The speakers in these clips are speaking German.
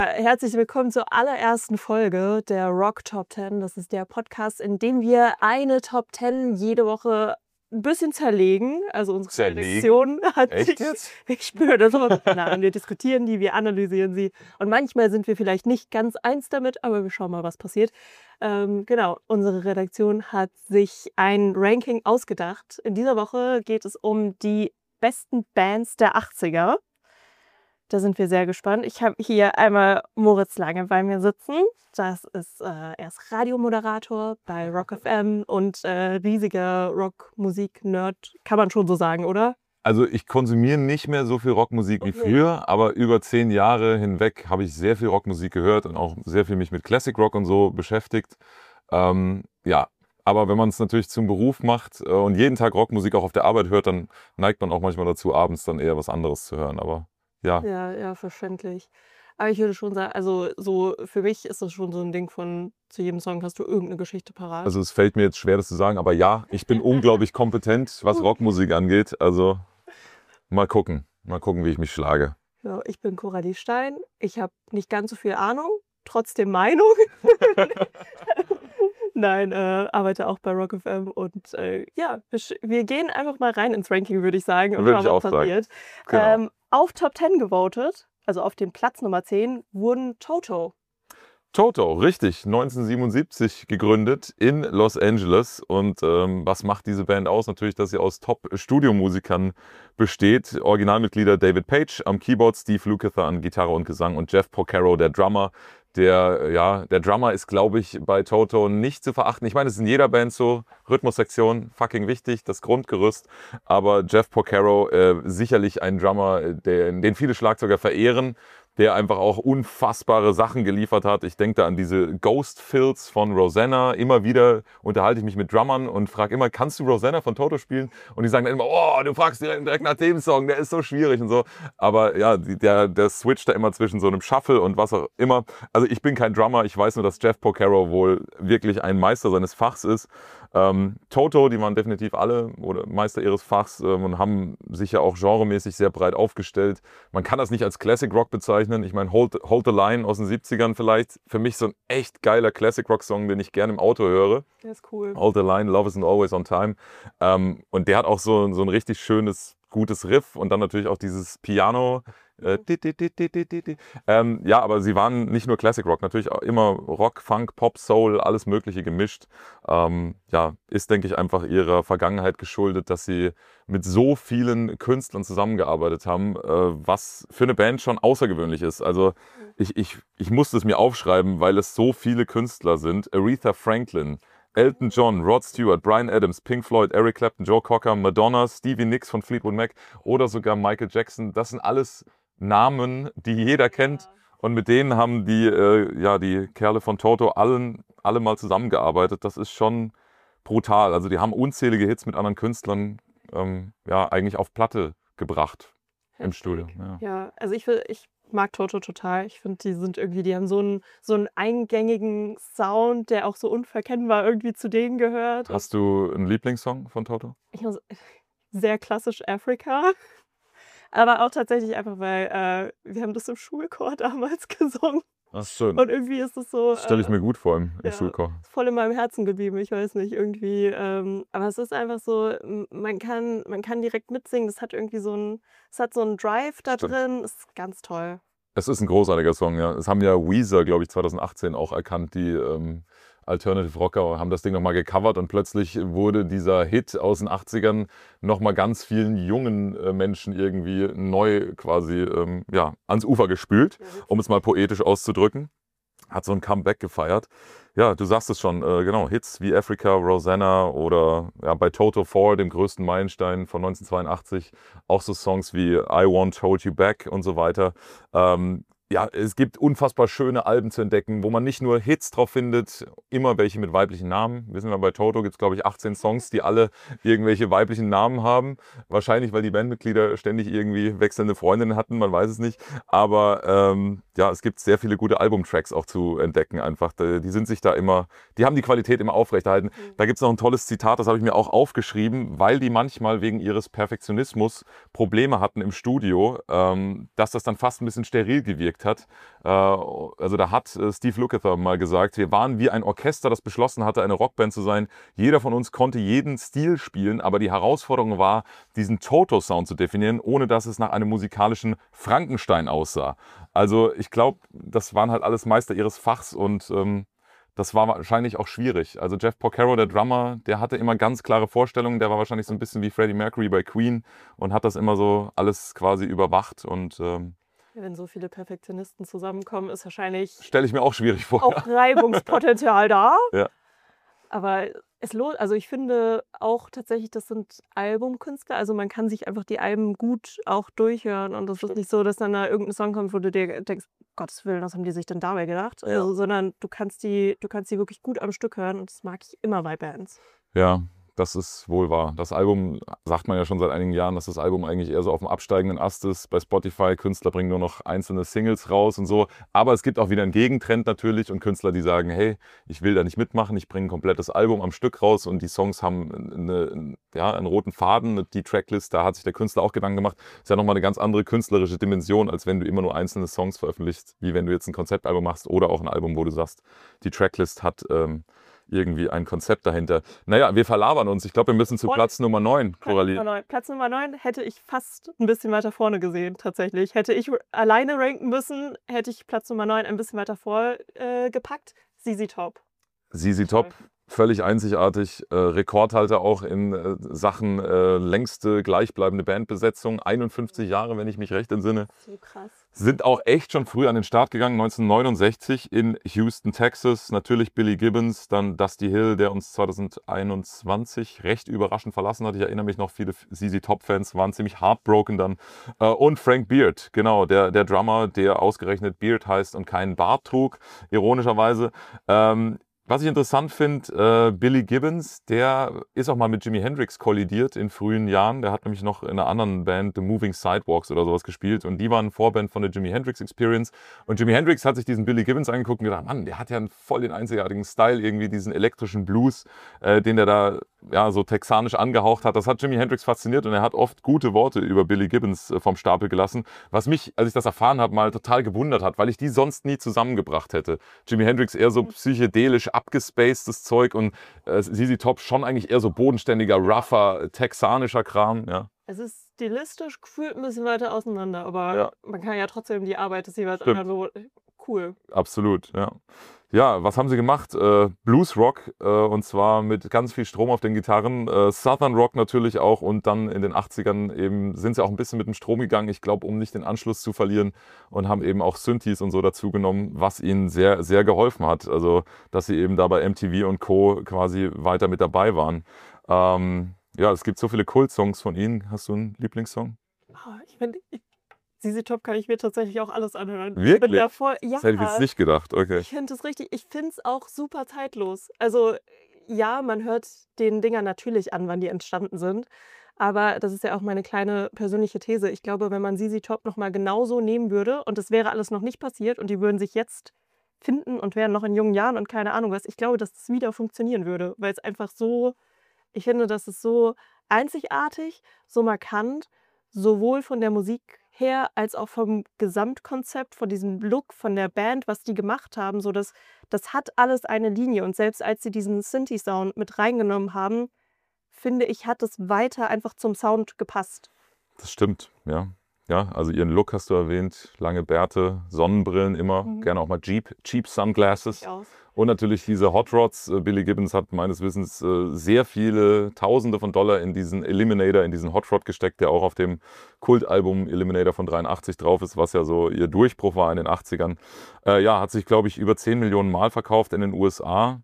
Herzlich willkommen zur allerersten Folge der Rock Top 10. Das ist der Podcast, in dem wir eine Top 10 jede Woche ein bisschen zerlegen. Also unsere Redaktion hat Echt jetzt? Ich spüre das aber. Nein, wir diskutieren die, wir analysieren sie. Und manchmal sind wir vielleicht nicht ganz eins damit, aber wir schauen mal, was passiert. Genau, unsere Redaktion hat sich ein Ranking ausgedacht. In dieser Woche geht es um die besten Bands der 80er. Da sind wir sehr gespannt. Ich habe hier einmal Moritz Lange bei mir sitzen. Das ist, er ist Radiomoderator bei Rock FM und riesiger Rockmusik-Nerd, kann man schon so sagen, oder? Also ich konsumiere nicht mehr so viel Rockmusik wie früher, aber über 10 Jahre hinweg habe ich sehr viel Rockmusik gehört und auch sehr viel mich mit Classic Rock und so beschäftigt. Ja, aber wenn man es natürlich zum Beruf macht und jeden Tag Rockmusik auch auf der Arbeit hört, dann neigt man auch manchmal dazu, abends dann eher was anderes zu hören. Aber ja. Ja, verständlich. Aber ich würde schon sagen, also so für mich ist das schon so ein Ding von, zu jedem Song hast du irgendeine Geschichte parat. Also es fällt mir jetzt schwer, das zu sagen, aber ja, ich bin unglaublich kompetent, was Rockmusik angeht. Also mal gucken, wie ich mich schlage. Ja, ich bin Coralie Stein. Ich habe nicht ganz so viel Ahnung, trotzdem Meinung. Nein, arbeite auch bei Rock FM und ja, wir gehen einfach mal rein ins Ranking, würde ich sagen, und schauen, was passiert. Genau. Auf Top 10 gewotet, also auf den Platz Nummer 10, wurden Toto. Toto, richtig, 1977 gegründet in Los Angeles. Und was macht diese Band aus? Natürlich, dass sie aus Top-Studiomusikern besteht. Originalmitglieder David Page am Keyboard, Steve Lukather an Gitarre und Gesang und Jeff Porcaro, der Drummer. Der Drummer ist, glaube ich, bei Toto nicht zu verachten. Ich meine, es ist in jeder Band so, Rhythmussektion, fucking wichtig, das Grundgerüst. Aber Jeff Porcaro, sicherlich ein Drummer, den viele Schlagzeuger verehren, der einfach auch unfassbare Sachen geliefert hat. Ich denke da an diese Ghost Fills von Rosanna. Immer wieder unterhalte ich mich mit Drummern und frage immer, kannst du Rosanna von Toto spielen? Und die sagen dann immer, oh, du fragst direkt nach dem Song, der ist so schwierig und so. Aber ja, der switcht da immer zwischen so einem Shuffle und was auch immer. Also ich bin kein Drummer, ich weiß nur, dass Jeff Porcaro wohl wirklich ein Meister seines Fachs ist. Toto, die waren definitiv alle oder Meister ihres Fachs und haben sich ja auch genremäßig sehr breit aufgestellt. Man kann das nicht als Classic Rock bezeichnen. Ich meine, Hold the Line aus den 70ern vielleicht. Für mich so ein echt geiler Classic Rock Song, den ich gerne im Auto höre. Der ist cool. Hold the Line, Love Isn't Always on Time. Und der hat auch so ein richtig schönes, gutes Riff und dann natürlich auch dieses Piano. Ja, aber sie waren nicht nur Classic Rock, natürlich auch immer Rock, Funk, Pop, Soul, alles Mögliche gemischt. Ja, ist, denke ich, einfach ihrer Vergangenheit geschuldet, dass sie mit so vielen Künstlern zusammengearbeitet haben, was für eine Band schon außergewöhnlich ist. Also ich musste es mir aufschreiben, weil es so viele Künstler sind. Aretha Franklin, Elton John, Rod Stewart, Bryan Adams, Pink Floyd, Eric Clapton, Joe Cocker, Madonna, Stevie Nicks von Fleetwood Mac oder sogar Michael Jackson. Das sind alles Namen, die jeder kennt. Und mit denen haben die Kerle von Toto alle mal zusammengearbeitet. Das ist schon brutal. Also die haben unzählige Hits mit anderen Künstlern eigentlich auf Platte gebracht im Studio. Ja, also ich mag Toto total. Ich finde, die haben so einen eingängigen Sound, der auch so unverkennbar irgendwie zu denen gehört. Hast du einen Lieblingssong von Toto? Sehr klassisch Africa. Aber auch tatsächlich einfach, weil wir haben das im Schulchor damals gesungen. Ach, schön. Und irgendwie ist es so... Das stelle ich mir gut vor im Schulchor. Voll in meinem Herzen geblieben, ich weiß nicht, irgendwie. Aber es ist einfach so, man kann direkt mitsingen. Es hat irgendwie so einen Drive da drin. Das ist ganz toll. Es ist ein großartiger Song, ja. Es haben ja Weezer, glaube ich, 2018 auch erkannt, die Alternative Rocker, haben das Ding nochmal gecovert und plötzlich wurde dieser Hit aus den 80ern nochmal ganz vielen jungen Menschen irgendwie neu quasi ans Ufer gespült, um es mal poetisch auszudrücken. Hat so ein Comeback gefeiert. Ja, du sagst es schon, genau, Hits wie Africa, Rosanna oder bei Toto 4, dem größten Meilenstein von 1982, auch so Songs wie I Won't Hold You Back und so weiter. Es gibt unfassbar schöne Alben zu entdecken, wo man nicht nur Hits drauf findet, immer welche mit weiblichen Namen. Wissen wir, bei Toto gibt es, glaube ich, 18 Songs, die alle irgendwelche weiblichen Namen haben. Wahrscheinlich, weil die Bandmitglieder ständig irgendwie wechselnde Freundinnen hatten, man weiß es nicht. Aber es gibt sehr viele gute Albumtracks auch zu entdecken einfach. Die sind sich da immer, die haben die Qualität immer aufrechterhalten. Da gibt es noch ein tolles Zitat, das habe ich mir auch aufgeschrieben, weil die manchmal wegen ihres Perfektionismus Probleme hatten im Studio, dass das dann fast ein bisschen steril gewirkt gesagt hat. Also da hat Steve Lukather mal gesagt, wir waren wie ein Orchester, das beschlossen hatte, eine Rockband zu sein. Jeder von uns konnte jeden Stil spielen, aber die Herausforderung war, diesen Toto-Sound zu definieren, ohne dass es nach einem musikalischen Frankenstein aussah. Also ich glaube, das waren halt alles Meister ihres Fachs und das war wahrscheinlich auch schwierig. Also Jeff Porcaro, der Drummer, der hatte immer ganz klare Vorstellungen. Der war wahrscheinlich so ein bisschen wie Freddie Mercury bei Queen und hat das immer so alles quasi überwacht. Und Wenn so viele Perfektionisten zusammenkommen, ist wahrscheinlich stelle ich mir auch schwierig vor. auch Reibungspotenzial da. Ja. Aber es lohnt, also ich finde auch tatsächlich, das sind Albumkünstler. Also man kann sich einfach die Alben gut auch durchhören. Und das ist nicht so, dass dann da irgendein Song kommt, wo du dir denkst, Gottes Willen, was haben die sich denn dabei gedacht? Ja. Also, sondern du kannst die wirklich gut am Stück hören. Und das mag ich immer bei Bands. Ja, das ist wohl wahr. Das Album, sagt man ja schon seit einigen Jahren, dass das Album eigentlich eher so auf dem absteigenden Ast ist. Bei Spotify, Künstler bringen nur noch einzelne Singles raus und so. Aber es gibt auch wieder einen Gegentrend natürlich und Künstler, die sagen, hey, ich will da nicht mitmachen, ich bringe ein komplettes Album am Stück raus und die Songs haben einen roten Faden, die Tracklist, da hat sich der Künstler auch Gedanken gemacht. Ist ja nochmal eine ganz andere künstlerische Dimension, als wenn du immer nur einzelne Songs veröffentlichst, wie wenn du jetzt ein Konzeptalbum machst oder auch ein Album, wo du sagst, die Tracklist hat irgendwie ein Konzept dahinter. Naja, wir verlabern uns. Ich glaube, wir müssen zu Platz Nummer 9, Coralie. Platz Nummer 9 hätte ich fast ein bisschen weiter vorne gesehen, tatsächlich. Hätte ich alleine ranken müssen, hätte ich Platz Nummer 9 ein bisschen weiter vorgepackt. ZZ Top. ZZ Top, völlig einzigartig. Rekordhalter auch in Sachen längste gleichbleibende Bandbesetzung. 51 Jahre, wenn ich mich recht entsinne. So krass. Sind auch echt schon früh an den Start gegangen, 1969 in Houston, Texas. Natürlich Billy Gibbons, dann Dusty Hill, der uns 2021 recht überraschend verlassen hat. Ich erinnere mich noch, viele ZZ Top-Fans waren ziemlich heartbroken dann. Und Frank Beard, genau, der Drummer, der ausgerechnet Beard heißt und keinen Bart trug, ironischerweise. Was ich interessant finde, Billy Gibbons, der ist auch mal mit Jimi Hendrix kollidiert in frühen Jahren. Der hat nämlich noch in einer anderen Band, The Moving Sidewalks oder sowas gespielt. Und die waren Vorband von der Jimi Hendrix Experience. Und Jimi Hendrix hat sich diesen Billy Gibbons angeguckt und gedacht, Mann, der hat ja voll den einzigartigen Style, irgendwie diesen elektrischen Blues, den der da ja, so texanisch angehaucht hat. Das hat Jimi Hendrix fasziniert und er hat oft gute Worte über Billy Gibbons vom Stapel gelassen. Was mich, als ich das erfahren habe, mal total gewundert hat, weil ich die sonst nie zusammengebracht hätte. Jimi Hendrix eher so psychedelisch abgespacedes Zeug und ZZ Top schon eigentlich eher so bodenständiger, rougher, texanischer Kram. Ja. Es ist stilistisch gefühlt ein bisschen weiter auseinander, aber man kann ja trotzdem die Arbeit des jeweils anderen so cool. Absolut, ja. Ja, was haben sie gemacht? Blues Rock und zwar mit ganz viel Strom auf den Gitarren. Southern Rock natürlich auch und dann in den 80ern eben sind sie auch ein bisschen mit dem Strom gegangen, ich glaube, um nicht den Anschluss zu verlieren und haben eben auch Synthes und so dazu genommen, was ihnen sehr, sehr geholfen hat. Also, dass sie eben da bei MTV und Co. quasi weiter mit dabei waren. Ja, es gibt so viele Kult-Songs von ihnen. Hast du einen Lieblingssong? Ich finde, ZZ Top kann ich mir tatsächlich auch alles anhören. Wirklich? Ja, das hätte ich jetzt nicht gedacht. Okay. Ich finde es richtig. Ich finde es auch super zeitlos. Also ja, man hört den Dingern natürlich an, wann die entstanden sind. Aber das ist ja auch meine kleine persönliche These. Ich glaube, wenn man ZZ Top nochmal genauso nehmen würde und es wäre alles noch nicht passiert und die würden sich jetzt finden und wären noch in jungen Jahren und keine Ahnung was, ich glaube, dass das wieder funktionieren würde. Weil es einfach so, ich finde, das ist so einzigartig, so markant, sowohl von der Musik her als auch vom Gesamtkonzept, von diesem Look, von der Band, was die gemacht haben. So das hat alles eine Linie. Und selbst als sie diesen Synthi-Sound mit reingenommen haben, finde ich, hat es weiter einfach zum Sound gepasst. Das stimmt, ja. Ja, also ihren Look hast du erwähnt, lange Bärte, Sonnenbrillen immer, gerne auch mal Cheap Sunglasses. Und natürlich diese Hot Rods. Billy Gibbons hat meines Wissens sehr viele Tausende von Dollar in diesen Eliminator, in diesen Hot Rod gesteckt, der auch auf dem Kultalbum Eliminator von 83 drauf ist, was ja so ihr Durchbruch war in den 80ern. Ja, hat sich, glaube ich, über 10 Millionen Mal verkauft in den USA.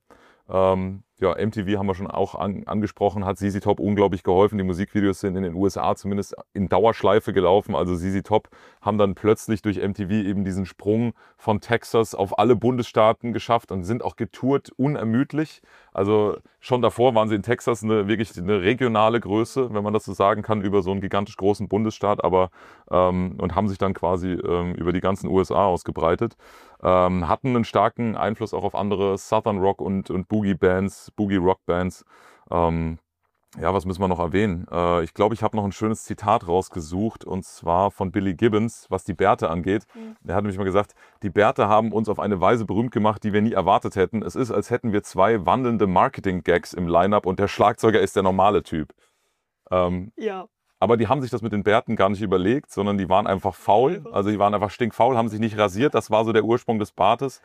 Ja, MTV haben wir schon auch angesprochen, hat ZZ Top unglaublich geholfen. Die Musikvideos sind in den USA zumindest in Dauerschleife gelaufen. Also ZZ Top haben dann plötzlich durch MTV eben diesen Sprung von Texas auf alle Bundesstaaten geschafft und sind auch getourt unermüdlich. Also schon davor waren sie in Texas wirklich eine regionale Größe, wenn man das so sagen kann, über so einen gigantisch großen Bundesstaat, aber und haben sich dann quasi über die ganzen USA ausgebreitet. Hatten einen starken Einfluss auch auf andere Southern Rock und Boogie-Bands, Boogie-Rock-Bands. Ja, was müssen wir noch erwähnen? Ich glaube, ich habe noch ein schönes Zitat rausgesucht, und zwar von Billy Gibbons, was die Bärte angeht. Er hat nämlich mal gesagt, die Bärte haben uns auf eine Weise berühmt gemacht, die wir nie erwartet hätten. Es ist, als hätten wir zwei wandelnde Marketing-Gags im Line-Up und der Schlagzeuger ist der normale Typ. Ja, Aber die haben sich das mit den Bärten gar nicht überlegt, sondern die waren einfach faul. Also die waren einfach stinkfaul, haben sich nicht rasiert. Das war so der Ursprung des Bartes.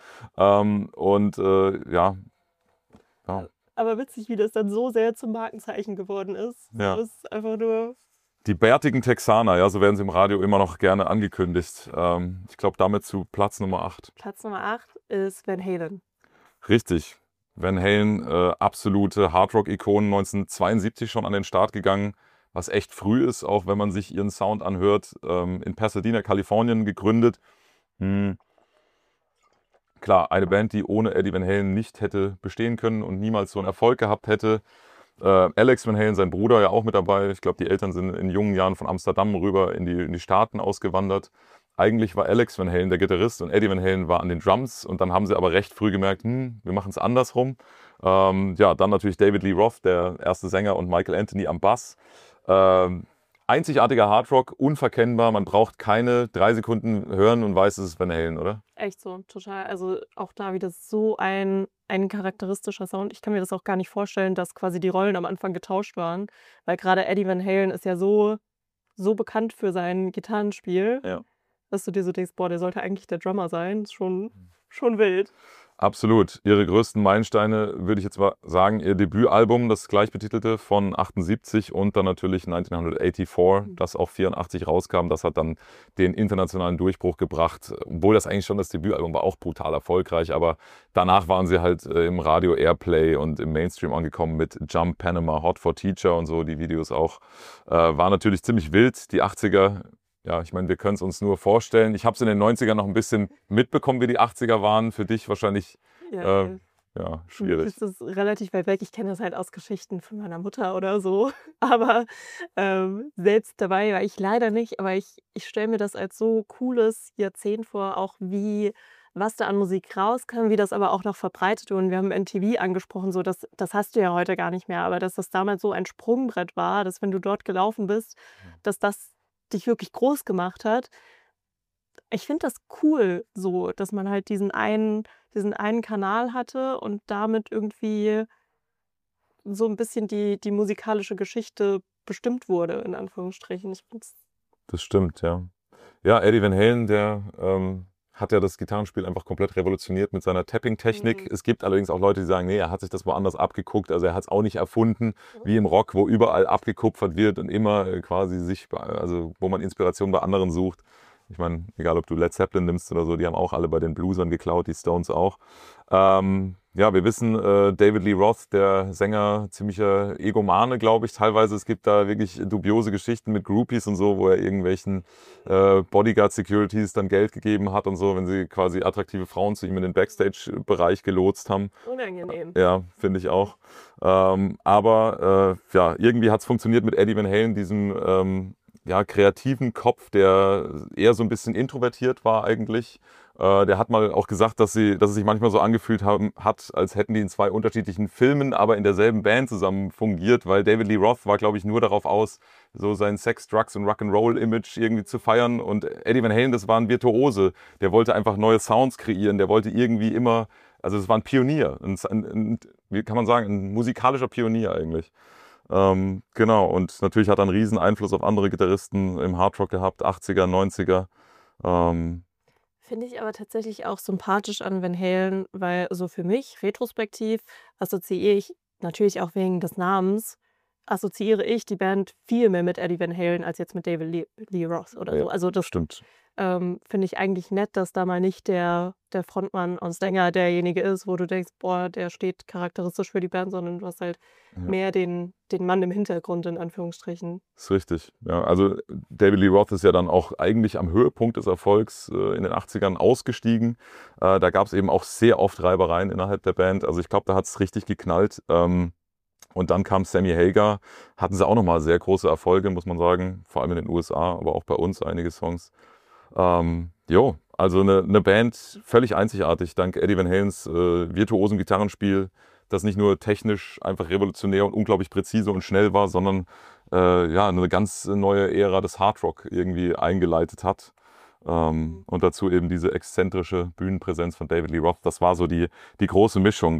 Ja. aber witzig, wie das dann so sehr zum Markenzeichen geworden ist. Ja. Das ist einfach nur... Die bärtigen Texaner, ja, so werden sie im Radio immer noch gerne angekündigt. Ich glaube, damit zu Platz Nummer 8. Platz Nummer 8 ist Van Halen. Richtig. Van Halen, absolute Hardrock-Ikonen, 1972 schon an den Start gegangen, was echt früh ist, auch wenn man sich ihren Sound anhört. In Pasadena, Kalifornien gegründet. Klar, eine Band, die ohne Eddie Van Halen nicht hätte bestehen können und niemals so einen Erfolg gehabt hätte. Alex Van Halen, sein Bruder, ja auch mit dabei. Ich glaube, die Eltern sind in jungen Jahren von Amsterdam rüber in die Staaten ausgewandert. Eigentlich war Alex Van Halen der Gitarrist und Eddie Van Halen war an den Drums. Und dann haben sie aber recht früh gemerkt, wir machen es andersrum. Ja, dann natürlich David Lee Roth, der erste Sänger, und Michael Anthony am Bass. Einzigartiger Hardrock, unverkennbar. Man braucht keine 3 Sekunden hören und weiß, es ist Van Halen, oder? Echt so, total. Also auch da wieder so ein charakteristischer Sound. Ich kann mir das auch gar nicht vorstellen, dass quasi die Rollen am Anfang getauscht waren. Weil gerade Eddie Van Halen ist ja so bekannt für sein Gitarrenspiel, Ja. dass du dir so denkst, boah, der sollte eigentlich der Drummer sein. Ist schon wild. Absolut. Ihre größten Meilensteine, würde ich jetzt mal sagen, ihr Debütalbum, das gleichbetitelte von 78, und dann natürlich 1984, das auch 84 rauskam. Das hat dann den internationalen Durchbruch gebracht, obwohl das eigentlich schon das Debütalbum war, auch brutal erfolgreich. Aber danach waren sie halt im Radio Airplay und im Mainstream angekommen mit Jump Panama, Hot for Teacher und so, die Videos auch. War natürlich ziemlich wild, die 80er. Ja, ich meine, wir können es uns nur vorstellen. Ich habe es in den 90ern noch ein bisschen mitbekommen, wie die 80er waren. Für dich wahrscheinlich Ja, schwierig. das ist relativ weit weg. Ich kenne das halt aus Geschichten von meiner Mutter oder so. Aber selbst dabei war ich leider nicht. Aber ich stelle mir das als so cooles Jahrzehnt vor, auch was da an Musik rauskam, wie das aber auch noch verbreitet wurde. Und wir haben MTV angesprochen, so das hast du ja heute gar nicht mehr. Aber dass das damals so ein Sprungbrett war, dass wenn du dort gelaufen bist, dass das dich wirklich groß gemacht hat. Ich finde das cool so, dass man halt diesen einen Kanal hatte und damit irgendwie so ein bisschen die musikalische Geschichte bestimmt wurde, in Anführungsstrichen. Ich finde es... Das stimmt, ja. Ja, Eddie Van Halen, der hat ja das Gitarrenspiel einfach komplett revolutioniert mit seiner Tapping-Technik. Es gibt allerdings auch Leute, die sagen, nee, er hat sich das woanders abgeguckt. Also er hat es auch nicht erfunden, wie im Rock, wo überall abgekupfert wird und immer quasi wo man Inspiration bei anderen sucht. Ich meine, egal ob du Led Zeppelin nimmst oder so, die haben auch alle bei den Bluesern geklaut, die Stones auch. Ja, wir wissen, David Lee Roth, der Sänger, ziemlicher Egomane, glaube ich. Teilweise, es gibt da wirklich dubiose Geschichten mit Groupies und so, wo er irgendwelchen Bodyguard-Securities dann Geld gegeben hat und so, wenn sie quasi attraktive Frauen zu ihm in den Backstage-Bereich gelotst haben. Unangenehm. Ja, finde ich auch. Aber ja, irgendwie hat es funktioniert mit Eddie Van Halen, diesem kreativen Kopf, der eher so ein bisschen introvertiert war eigentlich. Der hat mal auch gesagt, dass es sich manchmal so angefühlt hat, als hätten die in 2 unterschiedlichen Filmen, aber in derselben Band zusammen fungiert, weil David Lee Roth war, glaube ich, nur darauf aus, so sein Sex, Drugs und Rock'n'Roll-Image irgendwie zu feiern. Und Eddie Van Halen, das war ein Virtuose. Der wollte einfach neue Sounds kreieren. Der wollte irgendwie immer, also es war ein Pionier. Wie kann man sagen, ein musikalischer Pionier eigentlich. Genau, und natürlich hat er einen riesen Einfluss auf andere Gitarristen im Hardrock gehabt, 80er, 90er. Finde ich aber tatsächlich auch sympathisch an Van Halen, weil so für mich, retrospektiv, assoziiere ich natürlich auch wegen des Namens, assoziiere ich die Band viel mehr mit Eddie Van Halen als jetzt mit David Lee Roth oder so. Ja, Also das stimmt. finde ich eigentlich nett, dass da mal nicht der Frontmann und Sänger derjenige ist, wo du denkst, boah, der steht charakteristisch für die Band, sondern du hast halt mehr den Mann im Hintergrund, in Anführungsstrichen. Das ist richtig. Ja, also David Lee Roth ist ja dann auch eigentlich am Höhepunkt des Erfolgs in den 80ern ausgestiegen. Da gab es eben auch sehr oft Reibereien innerhalb der Band. Also ich glaube, da hat es richtig geknallt. Und dann kam Sammy Hagar, hatten sie auch nochmal sehr große Erfolge, muss man sagen, vor allem in den USA, aber auch bei uns einige Songs. Also eine Band völlig einzigartig, dank Eddie Van Halens virtuosem Gitarrenspiel, das nicht nur technisch einfach revolutionär und unglaublich präzise und schnell war, sondern eine ganz neue Ära des Hardrock irgendwie eingeleitet hat. Und dazu eben diese exzentrische Bühnenpräsenz von David Lee Roth. Das war so die große Mischung.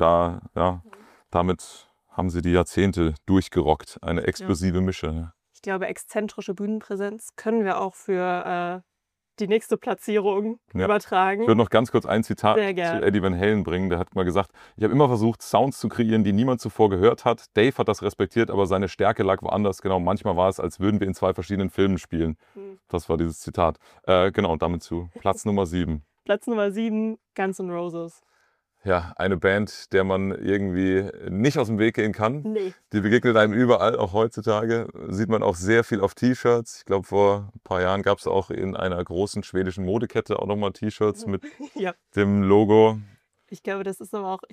Damit haben sie die Jahrzehnte durchgerockt. Eine explosive Mische. Ich glaube, exzentrische Bühnenpräsenz können wir auch für die nächste Platzierung übertragen. Ich würde noch ganz kurz ein Zitat zu Eddie Van Halen bringen. Der hat mal gesagt, ich habe immer versucht, Sounds zu kreieren, die niemand zuvor gehört hat. Dave hat das respektiert, aber seine Stärke lag woanders. Genau, manchmal war es, als würden wir in 2 verschiedenen Filmen spielen. Das war dieses Zitat. Genau, und damit zu Platz Nummer 7. Platz Nummer 7, Guns N' Roses. Ja, eine Band, der man irgendwie nicht aus dem Weg gehen kann. Nee. Die begegnet einem überall, auch heutzutage. Sieht man auch sehr viel auf T-Shirts. Ich glaube, vor ein paar Jahren gab es auch in einer großen schwedischen Modekette auch nochmal T-Shirts mit dem Logo. Ich glaube, das ist aber auch...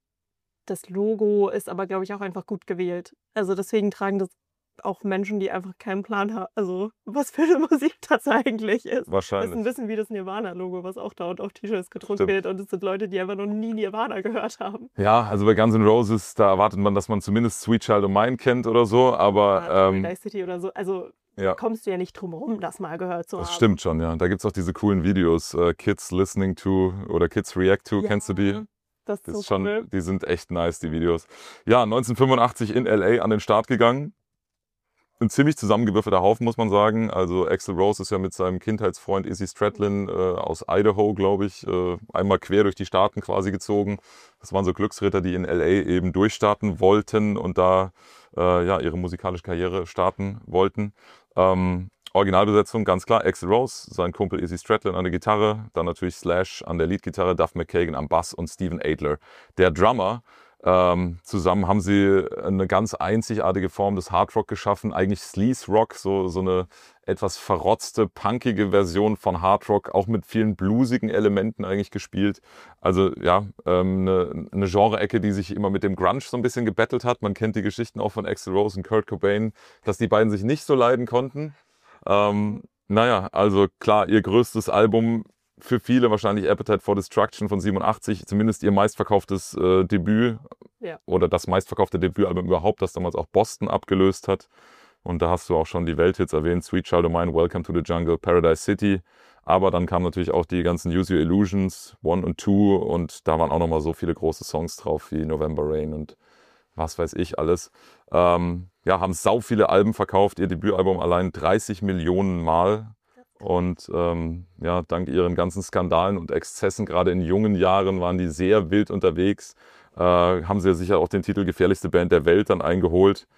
Das Logo ist aber, glaube ich, auch einfach gut gewählt. Also deswegen tragen das auch Menschen, die einfach keinen Plan haben, also was für eine Musik das eigentlich ist. Wahrscheinlich. Das ist ein bisschen wie das Nirvana-Logo, was auch dauernd auf T-Shirts gedruckt wird. Und es sind Leute, die einfach noch nie Nirvana gehört haben. Ja, also bei Guns N' Roses, da erwartet man, dass man zumindest Sweet Child O' Mine kennt oder so, aber... Dice City oder so, also kommst du ja nicht drum herum, das mal gehört zu haben. Das stimmt schon, ja. Da gibt es auch diese coolen Videos, Kids Listening To oder Kids React To, kennst du die? Das ist so cool. Die sind echt nice, die Videos. Ja, 1985 in L.A. an den Start gegangen. Ein ziemlich zusammengewürfelter Haufen, muss man sagen. Also Axl Rose ist ja mit seinem Kindheitsfreund Izzy Stradlin aus Idaho, glaube ich, einmal quer durch die Staaten quasi gezogen. Das waren so Glücksritter, die in L.A. eben durchstarten wollten und da ihre musikalische Karriere starten wollten. Originalbesetzung, ganz klar, Axl Rose, sein Kumpel Izzy Stradlin an der Gitarre, dann natürlich Slash an der Leadgitarre, Duff McKagan am Bass und Steven Adler, der Drummer. Zusammen haben sie eine ganz einzigartige Form des Hardrock geschaffen, eigentlich Sleaze Rock, so eine etwas verrotzte, punkige Version von Hardrock, auch mit vielen bluesigen Elementen eigentlich gespielt. Also ja, eine Genre-Ecke, die sich immer mit dem Grunge so ein bisschen gebettelt hat. Man kennt die Geschichten auch von Axl Rose und Kurt Cobain, dass die beiden sich nicht so leiden konnten. Also klar, ihr größtes Album für viele wahrscheinlich Appetite for Destruction von 87, zumindest ihr meistverkauftes Debüt oder das meistverkaufte Debütalbum überhaupt, das damals auch Boston abgelöst hat. Und da hast du auch schon die Welthits erwähnt, Sweet Child O' Mine, Welcome to the Jungle, Paradise City. Aber dann kamen natürlich auch die ganzen Use Your Illusions, 1 und 2 und da waren auch nochmal so viele große Songs drauf wie November Rain und was weiß ich alles. Haben sau viele Alben verkauft, ihr Debütalbum allein 30 Millionen Mal. Und dank ihren ganzen Skandalen und Exzessen, gerade in jungen Jahren, waren die sehr wild unterwegs. Haben sie ja sicher auch den Titel gefährlichste Band der Welt dann eingeholt.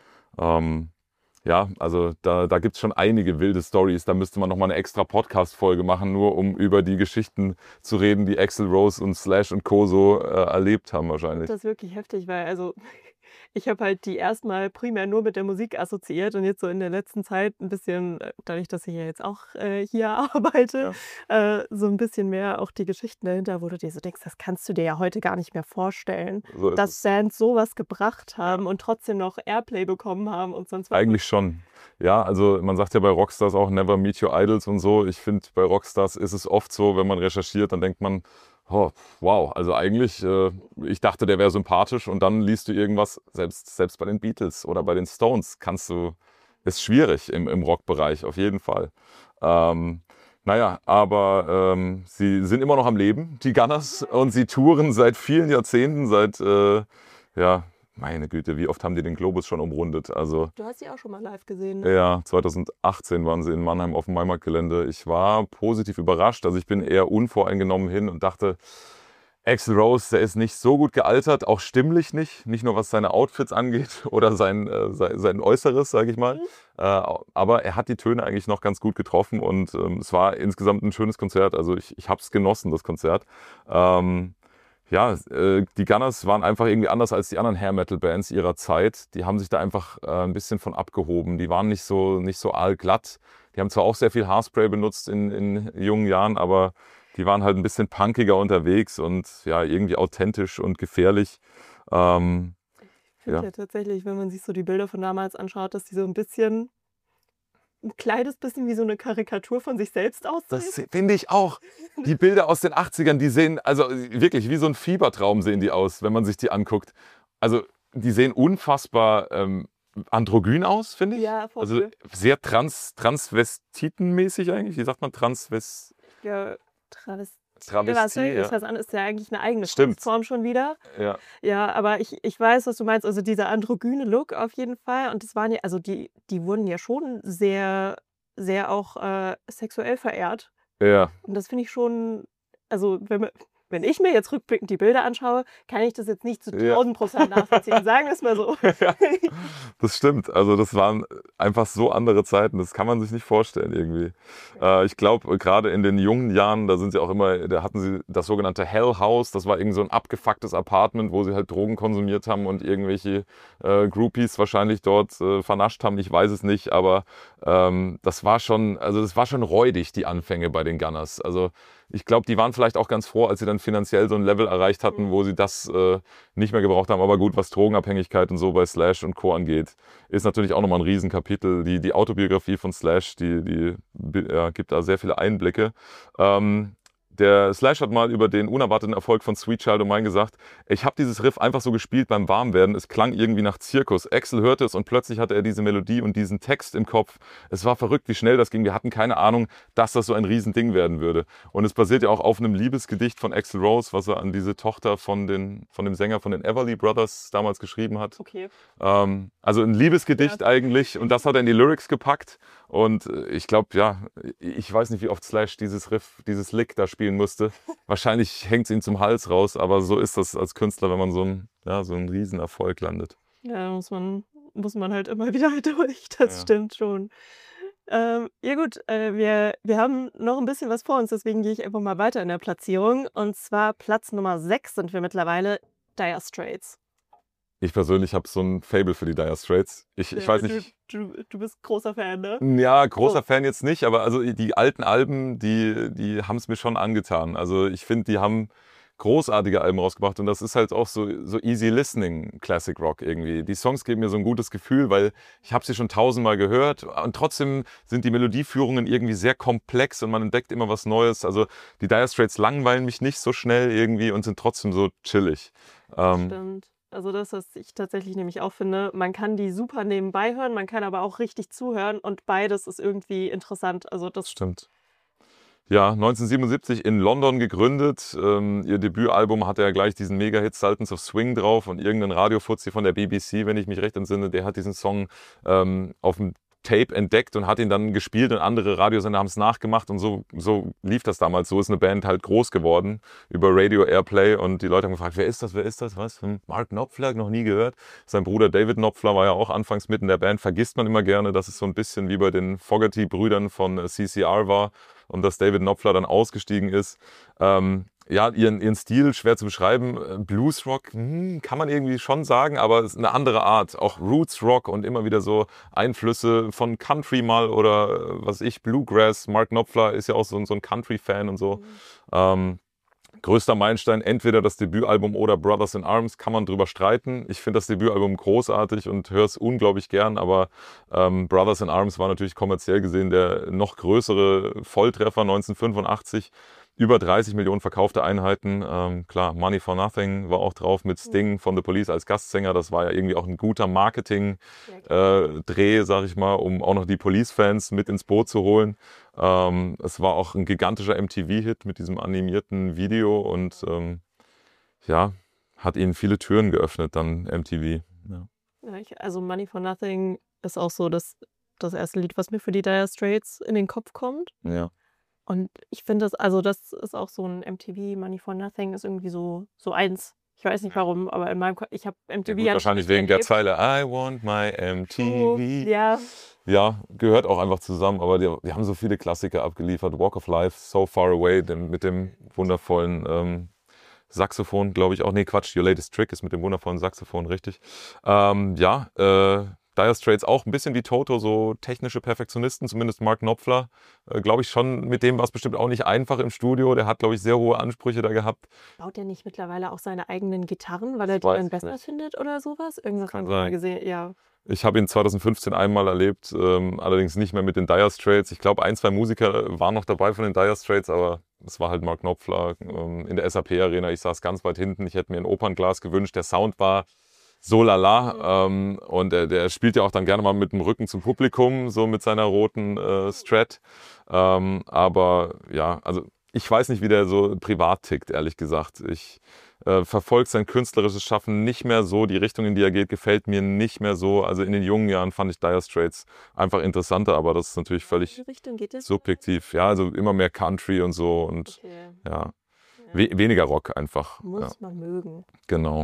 Also da gibt es schon einige wilde Stories. Da müsste man nochmal eine extra Podcast-Folge machen, nur um über die Geschichten zu reden, die Axl Rose und Slash und Co. so erlebt haben wahrscheinlich. Das ist wirklich heftig, weil ich habe halt die erstmal primär nur mit der Musik assoziiert und jetzt so in der letzten Zeit ein bisschen, dadurch, dass ich ja jetzt auch hier arbeite, so ein bisschen mehr auch die Geschichten dahinter, wo du dir so denkst, das kannst du dir ja heute gar nicht mehr vorstellen, so dass Bands sowas gebracht haben und trotzdem noch Airplay bekommen haben und sonst was. Eigentlich schon. Ja, also man sagt ja bei Rockstars auch never meet your idols und so. Ich finde, bei Rockstars ist es oft so, wenn man recherchiert, dann denkt man, oh, wow, also eigentlich, ich dachte, der wäre sympathisch und dann liest du irgendwas, selbst bei den Beatles oder bei den Stones ist schwierig im Rockbereich, auf jeden Fall. Aber sie sind immer noch am Leben, die Gunners, und sie touren seit vielen Jahrzehnten, meine Güte, wie oft haben die den Globus schon umrundet? Also, du hast sie auch schon mal live gesehen, ne? Ja, 2018 waren sie in Mannheim auf dem Maimarktgelände. Ich war positiv überrascht. Also ich bin eher unvoreingenommen hin und dachte, Axl Rose, der ist nicht so gut gealtert, auch stimmlich nicht. Nicht nur was seine Outfits angeht oder sein Äußeres, sage ich mal. Aber er hat die Töne eigentlich noch ganz gut getroffen und es war insgesamt ein schönes Konzert. Also ich habe es genossen, das Konzert. Die Gunners waren einfach irgendwie anders als die anderen Hair-Metal-Bands ihrer Zeit. Die haben sich da einfach ein bisschen von abgehoben. Die waren nicht so aalglatt. Die haben zwar auch sehr viel Haarspray benutzt in jungen Jahren, aber die waren halt ein bisschen punkiger unterwegs und irgendwie authentisch und gefährlich. Ich finde ja tatsächlich, wenn man sich so die Bilder von damals anschaut, dass die so ein kleines bisschen wie so eine Karikatur von sich selbst aussehen. Das finde ich auch. Die Bilder aus den 80ern, die sehen, also wirklich wie so ein Fiebertraum sehen die aus, wenn man sich die anguckt. also die sehen unfassbar androgyn aus, finde ich. Ja, voll Also cool. sehr transvestitenmäßig eigentlich. Wie sagt man? Ja, Travestie. Travestie, ja. Das ist ja eigentlich eine eigene Stimmt. Kunstform schon wieder. Ja. Ja, aber ich weiß, was du meinst. Also dieser androgyne Look auf jeden Fall. Und das waren ja, also die wurden ja schon sehr, sehr auch sexuell verehrt. Ja. Und das finde ich schon, also wenn ich mir jetzt rückblickend die Bilder anschaue, kann ich das jetzt nicht zu Ja. 1000% nachvollziehen. Sagen wir es mal so. Ja, das stimmt. Also das waren einfach so andere Zeiten. Das kann man sich nicht vorstellen irgendwie. Ich glaube, gerade in den jungen Jahren, da hatten sie das sogenannte Hell House. Das war irgend so ein abgefucktes Apartment, wo sie halt Drogen konsumiert haben und irgendwelche Groupies wahrscheinlich dort vernascht haben. Ich weiß es nicht, aber das war schon räudig, die Anfänge bei den Gunners. Also ich glaube, die waren vielleicht auch ganz froh, als sie dann finanziell so ein Level erreicht hatten, wo sie das nicht mehr gebraucht haben. Aber gut, was Drogenabhängigkeit und so bei Slash und Co. angeht, ist natürlich auch nochmal ein Riesenkapitel. Die Autobiografie von Slash, die gibt da sehr viele Einblicke. Der Slash hat mal über den unerwarteten Erfolg von Sweet Child O' Mine gesagt, ich habe dieses Riff einfach so gespielt beim Warmwerden, es klang irgendwie nach Zirkus. Axl hörte es und plötzlich hatte er diese Melodie und diesen Text im Kopf. Es war verrückt, wie schnell das ging. Wir hatten keine Ahnung, dass das so ein Riesending werden würde. Und es basiert ja auch auf einem Liebesgedicht von Axl Rose, was er an diese Tochter von dem Sänger von den Everly Brothers damals geschrieben hat. Okay. Also ein Liebesgedicht eigentlich, und das hat er in die Lyrics gepackt. Und ich glaube, ja, ich weiß nicht, wie oft Slash dieses Riff, dieses Lick da spielen musste. Wahrscheinlich hängt es ihm zum Hals raus, aber so ist das als Künstler, wenn man so einen Riesenerfolg landet. Ja, muss man halt immer wieder durch, das stimmt schon. Ja gut, wir haben noch ein bisschen was vor uns, deswegen gehe ich einfach mal weiter in der Platzierung. Und zwar Platz Nummer 6 sind wir mittlerweile, Dire Straits. Ich persönlich habe so ein Faible für die Dire Straits. Ich weiß nicht. Du bist großer Fan, ne? Ja, großer Fan jetzt nicht, aber also die alten Alben, die haben es mir schon angetan. Also ich finde, die haben großartige Alben rausgebracht und das ist halt auch so easy listening Classic Rock irgendwie. Die Songs geben mir so ein gutes Gefühl, weil ich habe sie schon tausendmal gehört und trotzdem sind die Melodieführungen irgendwie sehr komplex und man entdeckt immer was Neues. Also die Dire Straits langweilen mich nicht so schnell irgendwie und sind trotzdem so chillig. Stimmt. Also das, was ich tatsächlich nämlich auch finde, man kann die super nebenbei hören, man kann aber auch richtig zuhören und beides ist irgendwie interessant. Also das Stimmt. Ja, 1977 in London gegründet. Ihr Debütalbum hatte ja gleich diesen Mega-Hit Sultans of Swing drauf und irgendein Radiofuzzi von der BBC, wenn ich mich recht entsinne, der hat diesen Song auf dem Tape entdeckt und hat ihn dann gespielt und andere Radiosender haben es nachgemacht und so lief das damals. So ist eine Band halt groß geworden über Radio Airplay und die Leute haben gefragt, wer ist das, was? Mark Knopfler, noch nie gehört. Sein Bruder David Knopfler war ja auch anfangs mit in der Band, vergisst man immer gerne, dass es so ein bisschen wie bei den Fogerty-Brüdern von CCR war und dass David Knopfler dann ausgestiegen ist. Ja, ihren Stil schwer zu beschreiben. Bluesrock kann man irgendwie schon sagen, aber es ist eine andere Art. Auch Roots-Rock und immer wieder so Einflüsse von Country mal oder Bluegrass. Mark Knopfler ist ja auch so ein Country-Fan und so. Größter Meilenstein, entweder das Debütalbum oder Brothers in Arms, kann man drüber streiten. Ich finde das Debütalbum großartig und höre es unglaublich gern, aber Brothers in Arms war natürlich kommerziell gesehen der noch größere Volltreffer 1985. Über 30 Millionen verkaufte Einheiten. Klar, Money for Nothing war auch drauf mit Sting von The Police als Gastsänger. Das war ja irgendwie auch ein guter Marketing-Dreh, sag ich mal, um auch noch die Police-Fans mit ins Boot zu holen. Es war auch ein gigantischer MTV-Hit mit diesem animierten Video und ja, hat ihnen viele Türen geöffnet, dann MTV. Ja. Also Money for Nothing ist auch so das erste Lied, was mir für die Dire Straits in den Kopf kommt. Ja. Und ich finde das ist auch so ein MTV, Money for Nothing ist irgendwie so eins. Ich weiß nicht warum, aber in meinem Kopf, ich habe MTV Ja, gut, wahrscheinlich wegen der Zeile I want my MTV. Ja. Ja, gehört auch einfach zusammen, aber die haben so viele Klassiker abgeliefert. Walk of Life, So Far Away, mit dem wundervollen Saxophon, glaube ich auch. Nee, Quatsch, Your Latest Trick ist mit dem wundervollen Saxophon, richtig. Dire Straits auch ein bisschen wie Toto, so technische Perfektionisten, zumindest Mark Knopfler. Glaube ich schon, mit dem war es bestimmt auch nicht einfach im Studio. Der hat, glaube ich, sehr hohe Ansprüche da gehabt. Baut der nicht mittlerweile auch seine eigenen Gitarren, weil er die dann besser findet oder sowas? Irgendwas Kann habe ich mal sein. gesehen, ja. Ich habe ihn 2015 einmal erlebt, allerdings nicht mehr mit den Dire Straits. Ich glaube, 1, 2 Musiker waren noch dabei von den Dire Straits, aber es war halt Mark Knopfler in der SAP-Arena. Ich saß ganz weit hinten. Ich hätte mir ein Opernglas gewünscht. Der Sound war so lala. Und der spielt ja auch dann gerne mal mit dem Rücken zum Publikum, so mit seiner roten Strat. Aber ja, also ich weiß nicht, wie der so privat tickt, ehrlich gesagt. Ich verfolge sein künstlerisches Schaffen nicht mehr so. Die Richtung, in die er geht, gefällt mir nicht mehr so. Also in den jungen Jahren fand ich Dire Straits einfach interessanter, aber das ist natürlich völlig Welche Richtung geht es? subjektiv. Ja, also immer mehr Country und so und Okay. ja, Ja. weniger Rock einfach. Ja, Muss man mögen. genau.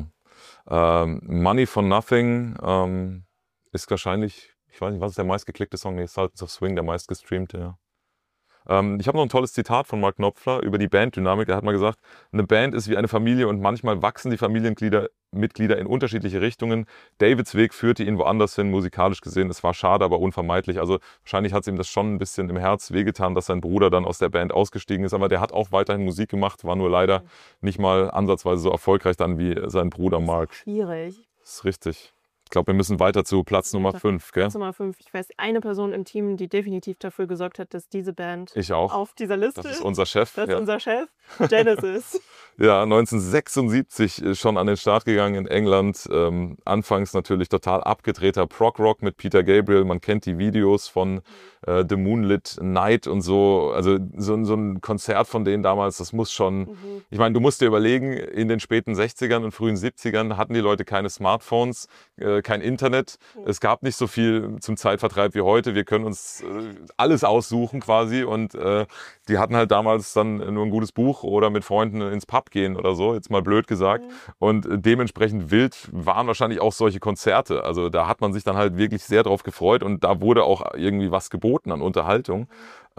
Money for Nothing ist wahrscheinlich, ich weiß nicht, was ist der meistgeklickte Song? Nee, Sultans of Swing, der meistgestreamte, ja. Ich habe noch ein tolles Zitat von Mark Knopfler über die Banddynamik. Er hat mal gesagt, eine Band ist wie eine Familie und manchmal wachsen die Familienmitglieder in unterschiedliche Richtungen. Davids Weg führte ihn woanders hin, musikalisch gesehen. Es war schade, aber unvermeidlich. Also wahrscheinlich hat es ihm das schon ein bisschen im Herz wehgetan, dass sein Bruder dann aus der Band ausgestiegen ist. Aber der hat auch weiterhin Musik gemacht, war nur leider nicht mal ansatzweise so erfolgreich dann wie sein Bruder Mark. Schwierig. Das ist richtig. Ich glaube, wir müssen weiter zu Platz Nummer 5, gell? Platz Nummer 5. Ich weiß, eine Person im Team, die definitiv dafür gesorgt hat, dass diese Band Ich auch. auf dieser Liste Das ist unser Chef. Das ist Ja. unser Chef, Genesis. Ja, 1976 schon an den Start gegangen in England. Anfangs natürlich total abgedrehter Prog-Rock mit Peter Gabriel. Man kennt die Videos von The Moonlit Night und so. Also so ein Konzert von denen damals, das muss schon... Ich meine, du musst dir überlegen, in den späten 60ern und frühen 70ern hatten die Leute keine Smartphones, kein Internet. Es gab nicht so viel zum Zeitvertreib wie heute. Wir können uns alles aussuchen quasi und die hatten halt damals dann nur ein gutes Buch oder mit Freunden ins Pub gehen oder so, jetzt mal blöd gesagt. Und dementsprechend wild waren wahrscheinlich auch solche Konzerte. Also da hat man sich dann halt wirklich sehr drauf gefreut und da wurde auch irgendwie was geboten an Unterhaltung.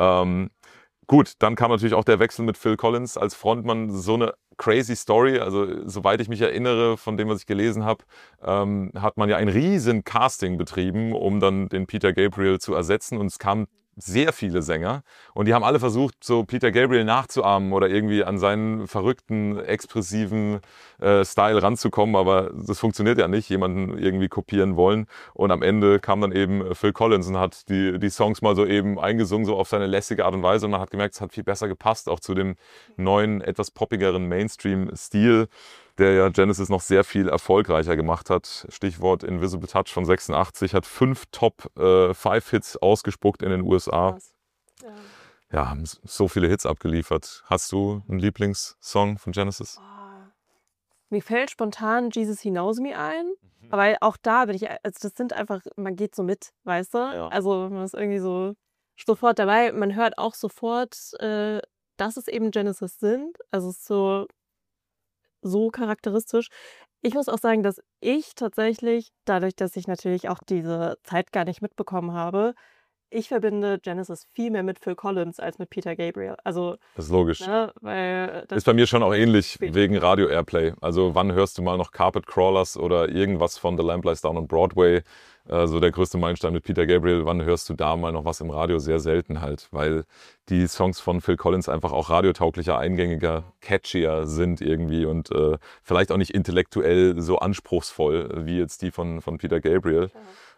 Gut, dann kam natürlich auch der Wechsel mit Phil Collins als Frontmann, so eine crazy Story. Also soweit ich mich erinnere, von dem, was ich gelesen habe, hat man ja ein riesen Casting betrieben, um dann den Peter Gabriel zu ersetzen und es kamen sehr viele Sänger und die haben alle versucht, so Peter Gabriel nachzuahmen oder irgendwie an seinen verrückten, expressiven Style ranzukommen, aber das funktioniert ja nicht, jemanden irgendwie kopieren wollen und am Ende kam dann eben Phil Collins und hat die Songs mal so eben eingesungen, so auf seine lässige Art und Weise und man hat gemerkt, es hat viel besser gepasst, auch zu dem neuen, etwas poppigeren Mainstream-Stil, der ja Genesis noch sehr viel erfolgreicher gemacht hat. Stichwort Invisible Touch von 86, hat 5 Top-5-Hits ausgespuckt in den USA. Krass. Ja. Ja, haben so viele Hits abgeliefert. Hast du einen Lieblingssong von Genesis? Oh. Mir fällt spontan Jesus He Knows Me ein, aber auch da bin ich, also das sind einfach, man geht so mit, weißt du? Ja. Also man ist irgendwie so sofort dabei. Man hört auch sofort, dass es eben Genesis sind. Also es ist so charakteristisch. Ich muss auch sagen, dass ich tatsächlich, dadurch, dass ich natürlich auch diese Zeit gar nicht mitbekommen habe, ich verbinde Genesis viel mehr mit Phil Collins als mit Peter Gabriel. Also, Das ist logisch. ne, weil das Ist bei mir schon auch ähnlich Spielt wegen mit. Radio Airplay. Also wann hörst du mal noch Carpet Crawlers oder irgendwas von The Lamp Lies Down on Broadway? So der größte Meilenstein mit Peter Gabriel. Wann hörst du da mal noch was im Radio? Sehr selten halt, weil die Songs von Phil Collins einfach auch radiotauglicher, eingängiger, catchier sind irgendwie und vielleicht auch nicht intellektuell so anspruchsvoll wie jetzt die von Peter Gabriel.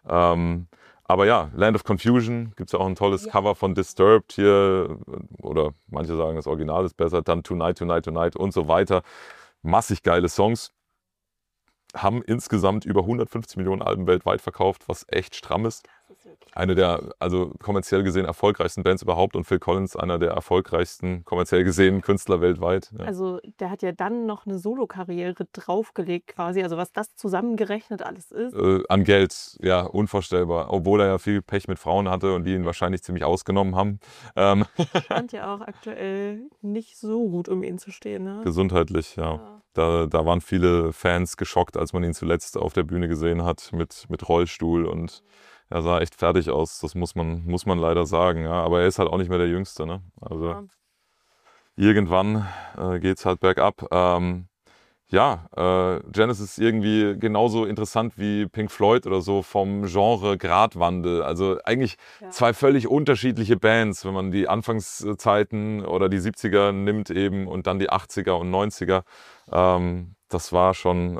Aber ja, Land of Confusion, gibt es ja auch ein tolles Cover von Disturbed hier, oder manche sagen, das Original ist besser, dann Tonight, Tonight, Tonight und so weiter. Massig geile Songs. Haben insgesamt über 150 Millionen Alben weltweit verkauft, was echt stramm ist. Das ist wirklich Eine der, also kommerziell gesehen, erfolgreichsten Bands überhaupt und Phil Collins, einer der erfolgreichsten kommerziell gesehenen Künstler weltweit. Ja. Also der hat ja dann noch eine Solokarriere draufgelegt quasi, also was das zusammengerechnet alles ist. An Geld, ja, unvorstellbar. Obwohl er ja viel Pech mit Frauen hatte und die ihn wahrscheinlich ziemlich ausgenommen haben. Scheint ja auch aktuell nicht so gut um ihn zu stehen. Ne? Gesundheitlich, ja. Ja. Da waren viele Fans geschockt, als man ihn zuletzt auf der Bühne gesehen hat mit Rollstuhl und er sah echt fertig aus. Das muss man leider sagen. Ja. Aber er ist halt auch nicht mehr der Jüngste. Ne? Also Ja. irgendwann geht's halt bergab. Genesis ist irgendwie genauso interessant wie Pink Floyd oder so vom Genre Gratwandel. Also eigentlich Ja. zwei völlig unterschiedliche Bands, wenn man die Anfangszeiten oder die 70er nimmt eben und dann die 80er und 90er. Das war schon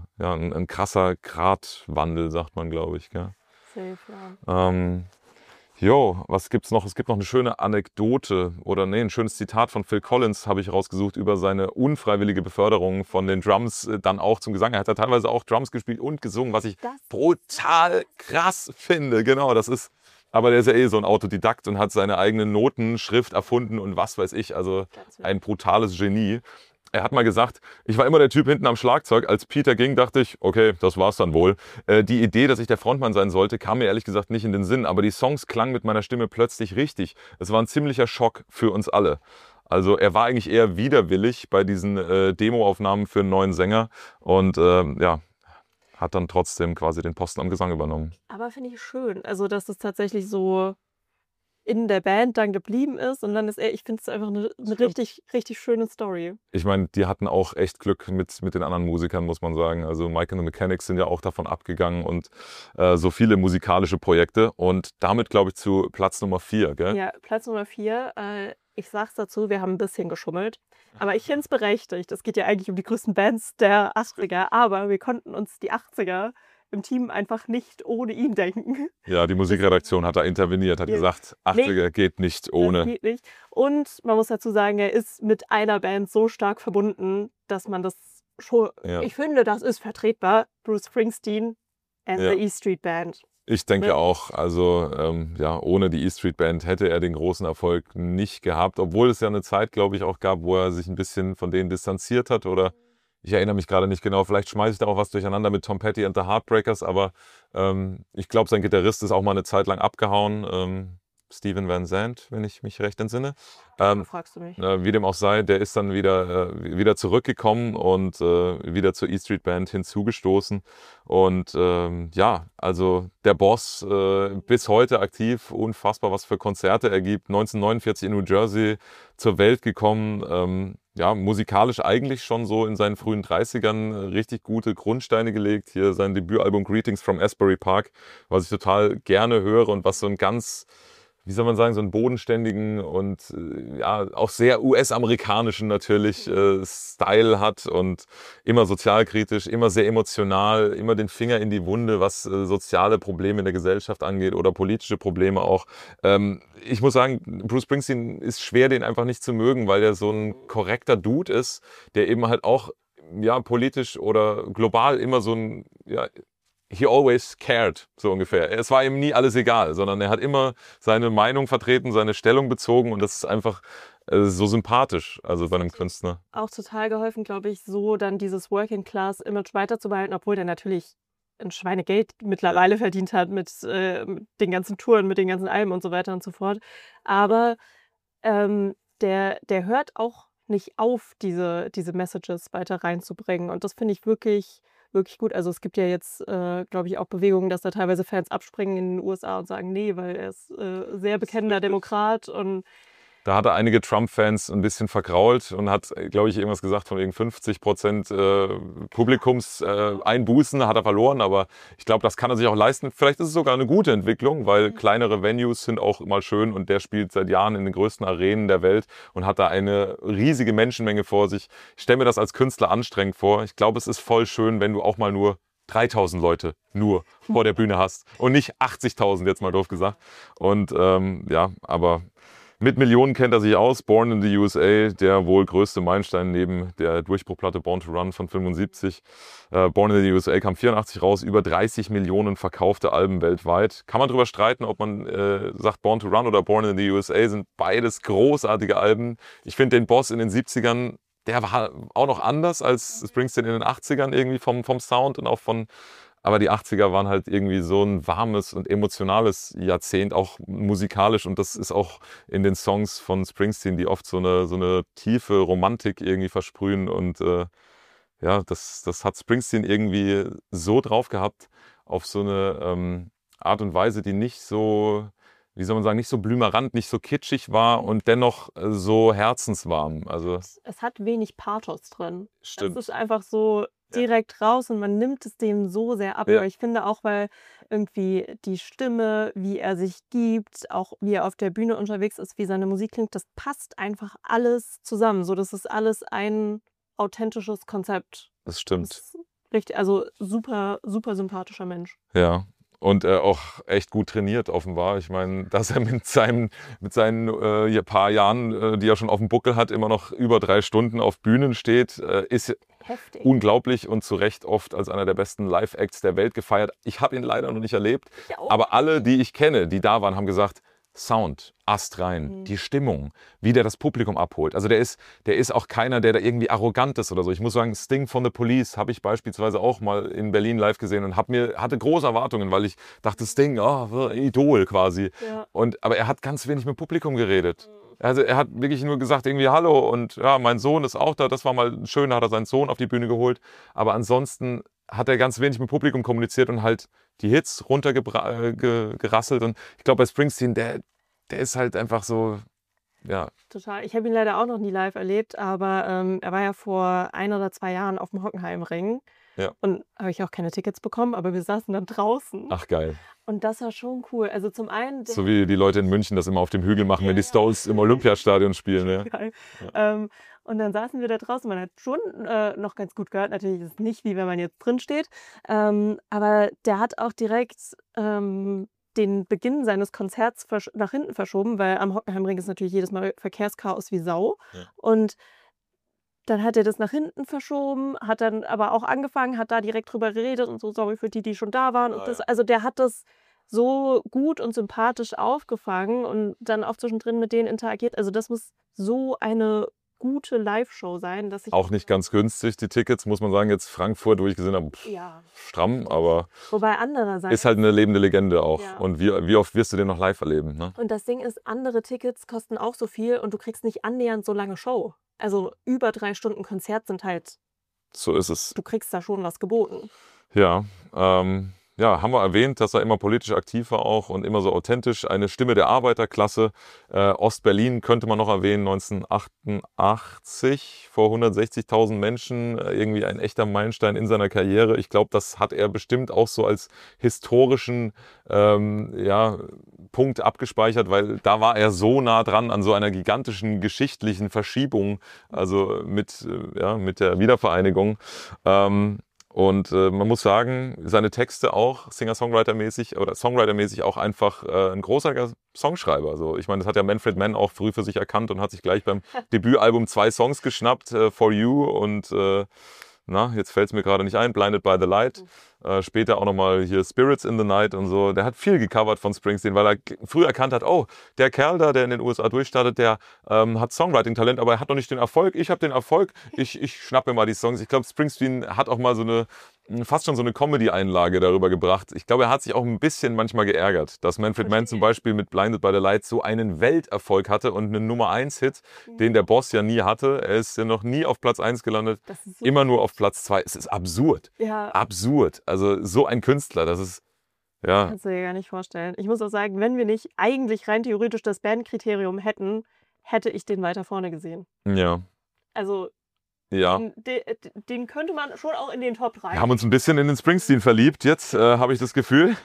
ein krasser Gratwandel, sagt man, glaube ich. Gell? Safe, ja. Jo, was gibt's noch? Es gibt noch eine schöne Anekdote oder nee, ein schönes Zitat von Phil Collins habe ich rausgesucht über seine unfreiwillige Beförderung von den Drums dann auch zum Gesang. Er hat ja teilweise auch Drums gespielt und gesungen, was ich Das brutal krass finde. Genau, das ist. Aber der ist ja eh so ein Autodidakt und hat seine eigene Notenschrift erfunden und was weiß ich. Also ganz wild. ein brutales Genie. Er hat mal gesagt, ich war immer der Typ hinten am Schlagzeug. Als Peter ging, dachte ich, okay, das war's dann wohl. Die Idee, dass ich der Frontmann sein sollte, kam mir ehrlich gesagt nicht in den Sinn. Aber die Songs klangen mit meiner Stimme plötzlich richtig. Es war ein ziemlicher Schock für uns alle. Also er war eigentlich eher widerwillig bei diesen Demoaufnahmen für einen neuen Sänger und ja, hat dann trotzdem quasi den Posten am Gesang übernommen. Aber finde ich schön, also dass das tatsächlich so in der Band dann geblieben ist und dann ist er, ich finde es einfach eine richtig, richtig schöne Story. Ich meine, die hatten auch echt Glück mit den anderen Musikern, muss man sagen. Also Mike and the Mechanics sind ja auch davon abgegangen und so viele musikalische Projekte. Und damit, glaube ich, zu Platz Nummer 4, gell? Ja, Platz Nummer 4. Ich sag's dazu, wir haben ein bisschen geschummelt. Aber ich finde es berechtigt. Es geht ja eigentlich um die größten Bands der 80er, aber wir konnten uns die 80er im Team einfach nicht ohne ihn denken. Ja, die Musikredaktion hat da interveniert, hat Ja. gesagt, 80er geht nicht Das ohne. geht nicht. Und man muss dazu sagen, er ist mit einer Band so stark verbunden, dass man das schon. Ja. Ich finde, das ist vertretbar. Bruce Springsteen and Ja. the E Street Band. Ich denke Ne? auch, also ja, ohne die E-Street Band hätte er den großen Erfolg nicht gehabt, obwohl es ja eine Zeit, glaube ich, auch gab, wo er sich ein bisschen von denen distanziert hat oder ich erinnere mich gerade nicht genau, vielleicht schmeiße ich da auch was durcheinander mit Tom Petty and the Heartbreakers, aber ich glaube, sein Gitarrist ist auch mal eine Zeit lang abgehauen, Steven Van Zandt, wenn ich mich recht entsinne. Da fragst du mich. Wie dem auch sei, der ist dann wieder zurückgekommen und wieder zur E-Street Band hinzugestoßen. Und ja, also der Boss bis heute aktiv, unfassbar, was für Konzerte er gibt. 1949 in New Jersey zur Welt gekommen. Ja, musikalisch eigentlich schon so in seinen frühen 30ern richtig gute Grundsteine gelegt. Hier sein Debütalbum Greetings from Asbury Park, was ich total gerne höre und was so ein ganz, wie soll man sagen, so einen bodenständigen und ja, auch sehr US-amerikanischen natürlich Style hat und immer sozialkritisch, immer sehr emotional, immer den Finger in die Wunde, was soziale Probleme in der Gesellschaft angeht oder politische Probleme auch. Ich muss sagen, Bruce Springsteen ist schwer, den einfach nicht zu mögen, weil er so ein korrekter Dude ist, der eben halt auch ja, politisch oder global immer so ein, ja, he always cared, so ungefähr. Es war ihm nie alles egal, sondern er hat immer seine Meinung vertreten, seine Stellung bezogen und das ist einfach so sympathisch, also bei einem Künstler. Auch total geholfen, glaube ich, so dann dieses Working-Class-Image weiterzubehalten, obwohl der natürlich ein Schweinegeld mittlerweile verdient hat mit den ganzen Touren, mit den ganzen Alben und so weiter und so fort. Aber der hört auch nicht auf, diese Messages weiter reinzubringen. Und das finde ich wirklich, wirklich gut. Also es gibt ja jetzt, glaube ich, auch Bewegungen, dass da teilweise Fans abspringen in den USA und sagen, nee, weil er ist sehr bekennender Demokrat und Da hat er einige Trump-Fans ein bisschen vergrault und hat, glaube ich, irgendwas gesagt von wegen 50% Publikumseinbußen hat er verloren. Aber ich glaube, das kann er sich auch leisten. Vielleicht ist es sogar eine gute Entwicklung, weil kleinere Venues sind auch mal schön und der spielt seit Jahren in den größten Arenen der Welt und hat da eine riesige Menschenmenge vor sich. Ich stelle mir das als Künstler anstrengend vor. Ich glaube, es ist voll schön, wenn du auch mal nur 3000 Leute nur vor der Bühne hast und nicht 80.000, jetzt mal doof gesagt. Und ja, aber mit Millionen kennt er sich aus. Born in the USA, der wohl größte Meilenstein neben der Durchbruchplatte Born to Run von 75. Born in the USA kam 84 raus, über 30 Millionen verkaufte Alben weltweit. Kann man drüber streiten, ob man sagt Born to Run oder Born in the USA, sind beides großartige Alben. Ich finde den Boss in den 70ern, der war auch noch anders als Springsteen in den 80ern irgendwie vom Sound und auch von. Aber die 80er waren halt irgendwie so ein warmes und emotionales Jahrzehnt, auch musikalisch. Und das ist auch in den Songs von Springsteen, die oft so eine tiefe Romantik irgendwie versprühen. Und ja, das hat Springsteen irgendwie so drauf gehabt, auf so eine Art und Weise, die nicht so, wie soll man sagen, nicht so blümerant, nicht so kitschig war und dennoch so herzenswarm. Also es hat wenig Pathos drin. stimmt. Es ist einfach so direkt raus und man nimmt es dem so sehr ab. Ja. Aber ich finde auch, weil irgendwie die Stimme, wie er sich gibt, auch wie er auf der Bühne unterwegs ist, wie seine Musik klingt, das passt einfach alles zusammen. So, das ist alles ein authentisches Konzept. Das stimmt. Das ist richtig, also super, super sympathischer Mensch. Ja. Und auch echt gut trainiert offenbar. Ich meine, dass er mit seinen paar Jahren, die er schon auf dem Buckel hat, immer noch über 3 Stunden auf Bühnen steht, ist Heftig. unglaublich und zu Recht oft als einer der besten Live-Acts der Welt gefeiert. Ich habe ihn leider noch nicht erlebt, Ich auch. aber alle, die ich kenne, die da waren, haben gesagt, Sound, astrein, die Stimmung, wie der das Publikum abholt. Also der ist auch keiner, der da irgendwie arrogant ist oder so. Ich muss sagen, Sting von The Police habe ich beispielsweise auch mal in Berlin live gesehen und hatte große Erwartungen, weil ich dachte, Sting, oh, Idol quasi. Ja. Aber er hat ganz wenig mit dem Publikum geredet. Also er hat wirklich nur gesagt irgendwie Hallo und ja, mein Sohn ist auch da. Das war mal schön, da hat er seinen Sohn auf die Bühne geholt. Aber ansonsten hat er ganz wenig mit dem Publikum kommuniziert und halt die Hits runtergerasselt. Und ich glaube, bei Springsteen, der ist halt einfach so, ja. Total. Ich habe ihn leider auch noch nie live erlebt, aber er war ja vor 1 oder 2 Jahren auf dem Hockenheimring. Ja. Und habe ich auch keine Tickets bekommen, aber wir saßen dann draußen. Ach geil. Und das war schon cool. Also zum einen... So wie die Leute in München das immer auf dem Hügel machen, wenn die Stones im Olympiastadion spielen. Ja. Geil. Und dann saßen wir da draußen. Man hat schon noch ganz gut gehört. Natürlich ist es nicht, wie wenn man jetzt drin steht. Aber der hat auch direkt den Beginn seines Konzerts nach hinten verschoben, weil am Hockenheimring ist natürlich jedes Mal Verkehrschaos wie Sau. Ja. Und dann hat er das nach hinten verschoben, hat dann aber auch angefangen, hat da direkt drüber geredet und so, sorry für die, die schon da waren. Und Ah, das, ja. also der hat das so gut und sympathisch aufgefangen und dann auch zwischendrin mit denen interagiert. Also das muss so eine gute Live-Show sein, dass ich... Auch nicht ganz günstig, die Tickets, muss man sagen. Jetzt Frankfurt, wo ich gesehen habe, Ja. stramm, aber Wobei andererseits... ist halt eine lebende Legende auch. Ja. Und wie oft wirst du den noch live erleben? Ne? Und das Ding ist, andere Tickets kosten auch so viel und du kriegst nicht annähernd so lange Show. Also über 3 Stunden Konzert sind halt, So ist es. du kriegst da schon was geboten. Ja, ja, haben wir erwähnt, dass er immer politisch aktiv war auch und immer so authentisch. Eine Stimme der Arbeiterklasse. Ostberlin könnte man noch erwähnen, 1988 vor 160.000 Menschen. Irgendwie ein echter Meilenstein in seiner Karriere. Ich glaube, das hat er bestimmt auch so als historischen Punkt abgespeichert, weil da war er so nah dran an so einer gigantischen geschichtlichen Verschiebung, also mit der Wiedervereinigung. Und man muss sagen, seine Texte auch Singer-Songwriter-mäßig oder Songwriter-mäßig auch einfach ein großartiger Songschreiber. Also ich meine, das hat ja Manfred Mann auch früh für sich erkannt und hat sich gleich beim Debütalbum 2 Songs geschnappt, For You und jetzt fällt es mir gerade nicht ein, Blinded by the Light. Später auch nochmal hier Spirits in the Night und so. Der hat viel gecovert von Springsteen, weil er früh erkannt hat, oh, der Kerl da, der in den USA durchstartet, der hat Songwriting-Talent, aber er hat noch nicht den Erfolg. Ich habe den Erfolg, ich schnappe mir mal die Songs. Ich glaube, Springsteen hat auch mal fast schon so eine Comedy-Einlage darüber gebracht. Ich glaube, er hat sich auch ein bisschen manchmal geärgert, dass Manfred Mann zum Beispiel mit Blinded by the Light so einen Welterfolg hatte und einen Nummer-1-Hit, den der Boss ja nie hatte. Er ist ja noch nie auf Platz 1 gelandet, immer nur auf Platz 2. Es ist absurd. Ja. Absurd. Also so ein Künstler, das ist, ja. Kannst du dir gar nicht vorstellen. Ich muss auch sagen, wenn wir nicht eigentlich rein theoretisch das Bandkriterium hätten, hätte ich den weiter vorne gesehen. Ja. Also Ja. den könnte man schon auch in den Top 3. Wir haben uns ein bisschen in den Springsteen verliebt, jetzt habe ich das Gefühl.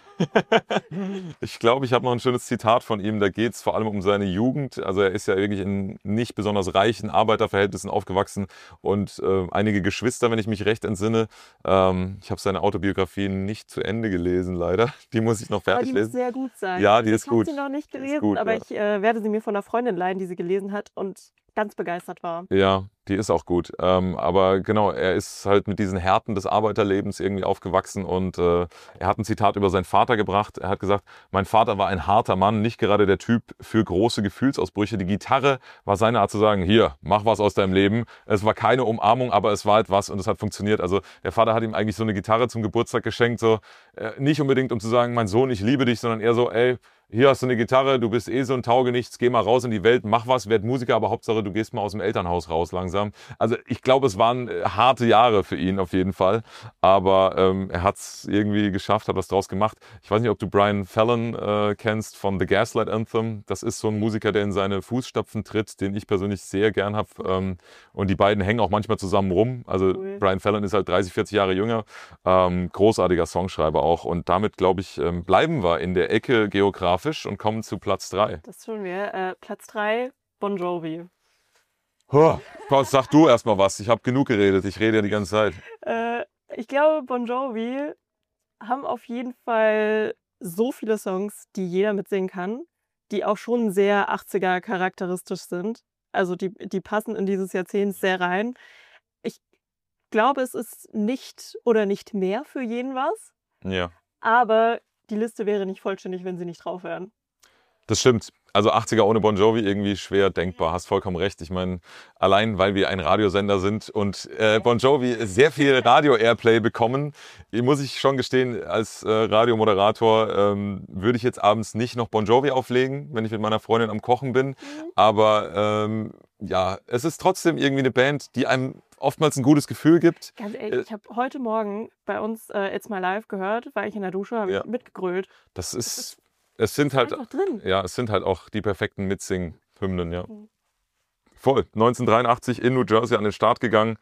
Ich glaube, ich habe noch ein schönes Zitat von ihm, da geht es vor allem um seine Jugend. Also er ist ja wirklich in nicht besonders reichen Arbeiterverhältnissen aufgewachsen und einige Geschwister, wenn ich mich recht entsinne. Ich habe seine Autobiografie nicht zu Ende gelesen, leider. Die muss ich noch fertig die muss lesen. sehr gut sein. Ja, die ist Ich habe gut. sie noch nicht Die ist gelesen, gut, aber ja. ich werde sie mir von einer Freundin leihen, die sie gelesen hat und ganz begeistert war. Ja, die ist auch gut. Aber genau, er ist halt mit diesen Härten des Arbeiterlebens irgendwie aufgewachsen und er hat ein Zitat über seinen Vater gebracht. Er hat gesagt, mein Vater war ein harter Mann, nicht gerade der Typ für große Gefühlsausbrüche. Die Gitarre war seine Art zu sagen, hier, mach was aus deinem Leben. Es war keine Umarmung, aber es war etwas und es hat funktioniert. Also der Vater hat ihm eigentlich so eine Gitarre zum Geburtstag geschenkt, so nicht unbedingt um zu sagen, mein Sohn, ich liebe dich, sondern eher so, ey, hier hast du eine Gitarre, du bist eh so ein Taugenichts, geh mal raus in die Welt, mach was, werd Musiker, aber Hauptsache du gehst mal aus dem Elternhaus raus langsam. Also ich glaube, es waren harte Jahre für ihn auf jeden Fall, aber er hat es irgendwie geschafft, hat was draus gemacht. Ich weiß nicht, ob du Brian Fallon kennst von The Gaslight Anthem. Das ist so ein Musiker, der in seine Fußstapfen tritt, den ich persönlich sehr gern habe und die beiden hängen auch manchmal zusammen rum. Also Cool. Brian Fallon ist halt 30, 40 Jahre jünger, großartiger Songschreiber auch und damit, glaube ich, bleiben wir in der Ecke geografisch und kommen zu Platz 3. Das tun wir. Platz 3, Bon Jovi. Sag du erstmal was. Ich habe genug geredet. Ich rede ja die ganze Zeit. Ich glaube, Bon Jovi haben auf jeden Fall so viele Songs, die jeder mitsingen kann, die auch schon sehr 80er charakteristisch sind. Also die passen in dieses Jahrzehnt sehr rein. Ich glaube, es ist nicht oder nicht mehr für jeden was, Ja. aber die Liste wäre nicht vollständig, wenn sie nicht drauf wären. Das stimmt. Also 80er ohne Bon Jovi irgendwie schwer denkbar. Hast vollkommen recht. Ich meine, allein weil wir ein Radiosender sind und Bon Jovi sehr viel Radio-Airplay bekommen, muss ich schon gestehen, als Radiomoderator würde ich jetzt abends nicht noch Bon Jovi auflegen, wenn ich mit meiner Freundin am Kochen bin. Aber ja, es ist trotzdem irgendwie eine Band, die einem oftmals ein gutes Gefühl gibt. Ganz ehrlich, ich habe heute Morgen bei uns It's My Life gehört, weil ich in der Dusche habe Ja. mitgegrölt. Das ist, es sind halt, Einfach drin. ja, es sind halt auch die perfekten Mitsing-Hymnen, ja. Voll. 1983 in New Jersey an den Start gegangen.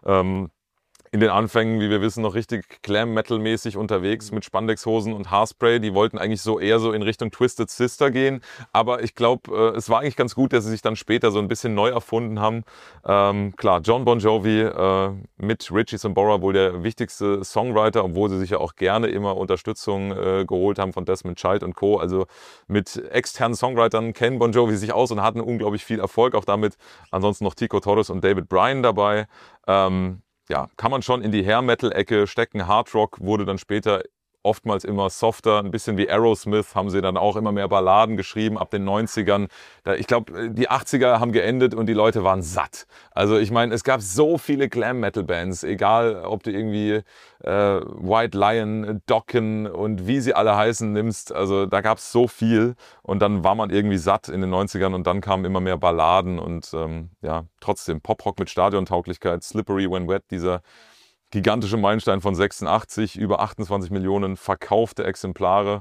In den Anfängen, wie wir wissen, noch richtig Glam-Metal-mäßig unterwegs mit Spandexhosen und Haarspray. Die wollten eigentlich so eher so in Richtung Twisted Sister gehen. Aber ich glaube, es war eigentlich ganz gut, dass sie sich dann später so ein bisschen neu erfunden haben. Klar, John Bon Jovi mit Richie Sambora wohl der wichtigste Songwriter, obwohl sie sich ja auch gerne immer Unterstützung geholt haben von Desmond Child und Co. Also mit externen Songwritern kennen Bon Jovi sich aus und hatten unglaublich viel Erfolg auch damit. Ansonsten noch Tico Torres und David Bryan dabei. Ja, kann man schon in die Hair-Metal-Ecke stecken. Hard Rock wurde dann später oftmals immer softer, ein bisschen wie Aerosmith, haben sie dann auch immer mehr Balladen geschrieben ab den 90ern. Ich glaube, die 80er haben geendet und die Leute waren satt. Also ich meine, es gab so viele Glam-Metal-Bands, egal ob du irgendwie White Lion, Dokken und wie sie alle heißen nimmst. Also da gab es so viel und dann war man irgendwie satt in den 90ern und dann kamen immer mehr Balladen und ja, trotzdem Poprock mit Stadiontauglichkeit, Slippery When Wet, dieser gigantische Meilenstein von 86, über 28 Millionen verkaufte Exemplare.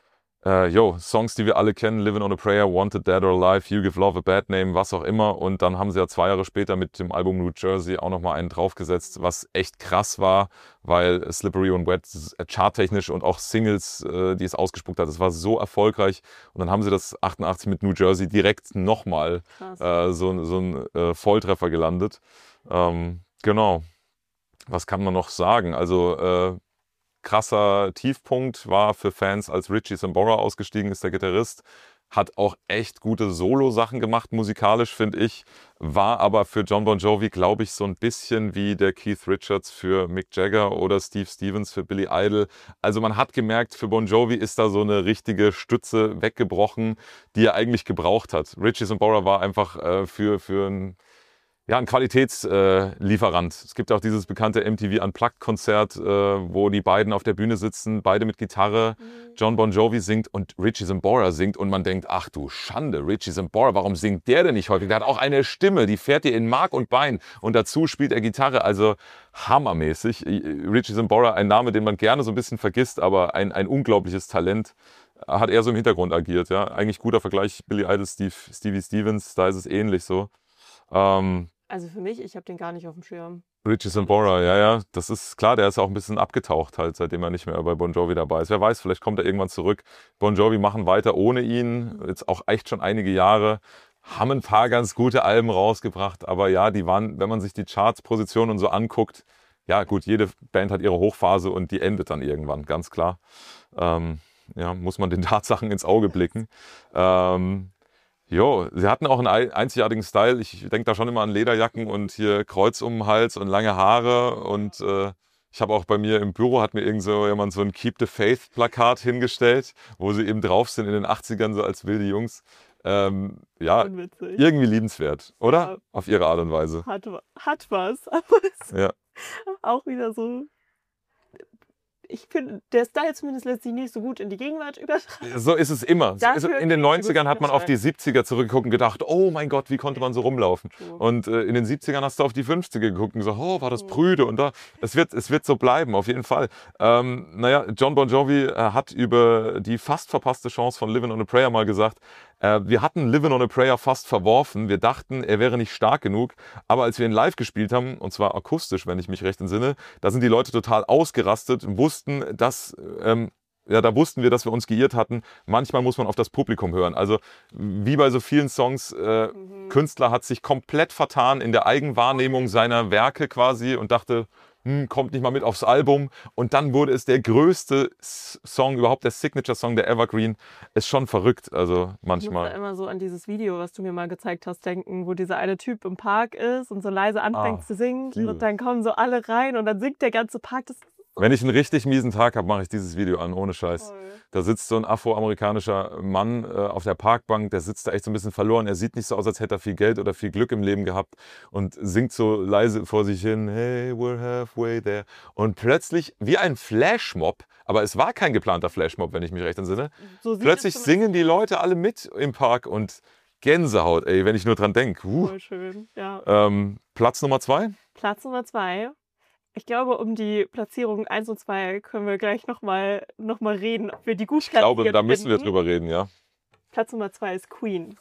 Songs, die wir alle kennen, Living on a Prayer, Wanted, Dead or Alive, You Give Love a Bad Name, was auch immer. Und dann haben sie ja 2 Jahre später mit dem Album New Jersey auch nochmal einen draufgesetzt, was echt krass war, weil Slippery and Wet charttechnisch und auch Singles, die es ausgespuckt hat, das war so erfolgreich. Und dann haben sie das 88 mit New Jersey direkt nochmal so ein Volltreffer gelandet. Genau. Was kann man noch sagen? Also krasser Tiefpunkt war für Fans, als Richie Sambora ausgestiegen ist, der Gitarrist. Hat auch echt gute Solo-Sachen gemacht, musikalisch, finde ich. War aber für John Bon Jovi, glaube ich, so ein bisschen wie der Keith Richards für Mick Jagger oder Steve Stevens für Billy Idol. Also man hat gemerkt, für Bon Jovi ist da so eine richtige Stütze weggebrochen, die er eigentlich gebraucht hat. Richie Sambora war einfach für ein Qualitätslieferant. Es gibt auch dieses bekannte MTV Unplugged-Konzert, wo die beiden auf der Bühne sitzen, beide mit Gitarre. John Bon Jovi singt und Richie Sambora singt und man denkt, ach du Schande, Richie Sambora, warum singt der denn nicht häufig? Der hat auch eine Stimme, die fährt dir in Mark und Bein und dazu spielt er Gitarre, also hammermäßig. Richie Sambora, ein Name, den man gerne so ein bisschen vergisst, aber ein unglaubliches Talent. Hat eher so im Hintergrund agiert, ja. Eigentlich guter Vergleich, Billy Idol, Stevie Stevens, da ist es ähnlich so. Also für mich, ich habe den gar nicht auf dem Schirm. Richie Sambora, ja, das ist klar, der ist auch ein bisschen abgetaucht halt, seitdem er nicht mehr bei Bon Jovi dabei ist. Wer weiß, vielleicht kommt er irgendwann zurück. Bon Jovi machen weiter ohne ihn, jetzt auch echt schon einige Jahre, haben ein paar ganz gute Alben rausgebracht, aber ja, die waren, wenn man sich die Charts-Positionen und so anguckt, ja gut, jede Band hat ihre Hochphase und die endet dann irgendwann, ganz klar. Muss man den Tatsachen ins Auge blicken. Sie hatten auch einen einzigartigen Style. Ich denke da schon immer an Lederjacken und hier Kreuz um den Hals und lange Haare. Und ich habe auch bei mir im Büro, hat mir jemand so ein Keep the Faith Plakat hingestellt, wo sie eben drauf sind in den 80ern, so als wilde Jungs. Irgendwie liebenswert, oder? Ja. Auf ihre Art und Weise. Hat was, aber es ja. Auch wieder so. Ich finde, der Style zumindest lässt sich nicht so gut in die Gegenwart übertragen. So ist es immer. In den 90ern hat man auf die 70er zurückgeguckt und gedacht, oh mein Gott, wie konnte man so rumlaufen? Und in den 70ern hast du auf die 50er geguckt und gesagt, oh, war das prüde. Und es wird so bleiben, auf jeden Fall. John Bon Jovi hat über die fast verpasste Chance von Livin' on a Prayer mal gesagt, wir hatten Livin' on a Prayer fast verworfen. Wir dachten, er wäre nicht stark genug. Aber als wir ihn live gespielt haben, und zwar akustisch, wenn ich mich recht entsinne, da sind die Leute total ausgerastet und wussten, dass da wussten wir, dass wir uns geirrt hatten. Manchmal muss man auf das Publikum hören. Also wie bei so vielen Songs, Künstler hat sich komplett vertan in der Eigenwahrnehmung seiner Werke quasi und dachte, kommt nicht mal mit aufs Album. Und dann wurde es der größte Song überhaupt, der Signature-Song, der Evergreen. Ist schon verrückt, also Ich muss da manchmal. immer so an dieses Video, was du mir mal gezeigt hast, denken, wo dieser eine Typ im Park ist und so leise anfängt zu singen liebe. und dann kommen so alle rein und dann singt der ganze Park. Das ist Wenn ich einen richtig miesen Tag habe, mache ich dieses Video an, ohne Scheiß. toll. Da sitzt so ein afroamerikanischer Mann auf der Parkbank, der sitzt da echt so ein bisschen verloren. Er sieht nicht so aus, als hätte er viel Geld oder viel Glück im Leben gehabt und singt so leise vor sich hin, hey, we're halfway there. Und plötzlich, wie ein Flashmob, aber es war kein geplanter Flashmob, wenn ich mich recht entsinne, So sieht plötzlich es singen die Leute alle mit im Park und Gänsehaut, ey, wenn ich nur dran denke. voll schön. Ja. Platz Nummer 2? Platz Nummer 2. Ich glaube, um die Platzierungen 1 und 2 können wir gleich noch mal reden, ob wir die gut Ich glaube, platziert da müssen wir finden. drüber reden, ja. Platz Nummer 2 ist Queen.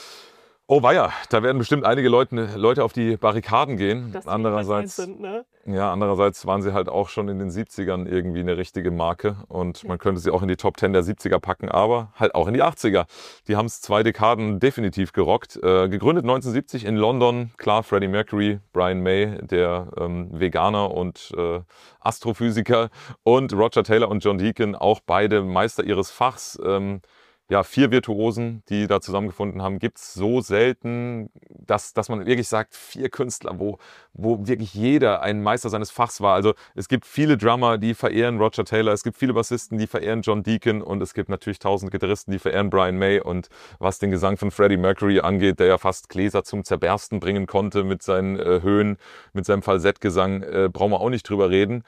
Oh weia, da werden bestimmt einige Leute auf die Barrikaden gehen. Dass die Andererseits, Platz 1 sind, ne? ja, andererseits waren sie halt auch schon in den 70ern irgendwie eine richtige Marke und man könnte sie auch in die Top 10 der 70er packen, aber halt auch in die 80er. Die haben es 2 Dekaden definitiv gerockt. Gegründet 1970 in London, klar, Freddie Mercury, Brian May, der Veganer und Astrophysiker und Roger Taylor und John Deacon, auch beide Meister ihres Fachs. Ja, 4 Virtuosen, die da zusammengefunden haben, gibt es so selten, dass man wirklich sagt, 4 Künstler, wo wirklich jeder ein Meister seines Fachs war. Also es gibt viele Drummer, die verehren Roger Taylor, es gibt viele Bassisten, die verehren John Deacon und es gibt natürlich 1000 Gitarristen, die verehren Brian May. Und was den Gesang von Freddie Mercury angeht, der ja fast Gläser zum Zerbersten bringen konnte mit seinen Höhen, mit seinem Falsettgesang, brauchen wir auch nicht drüber reden.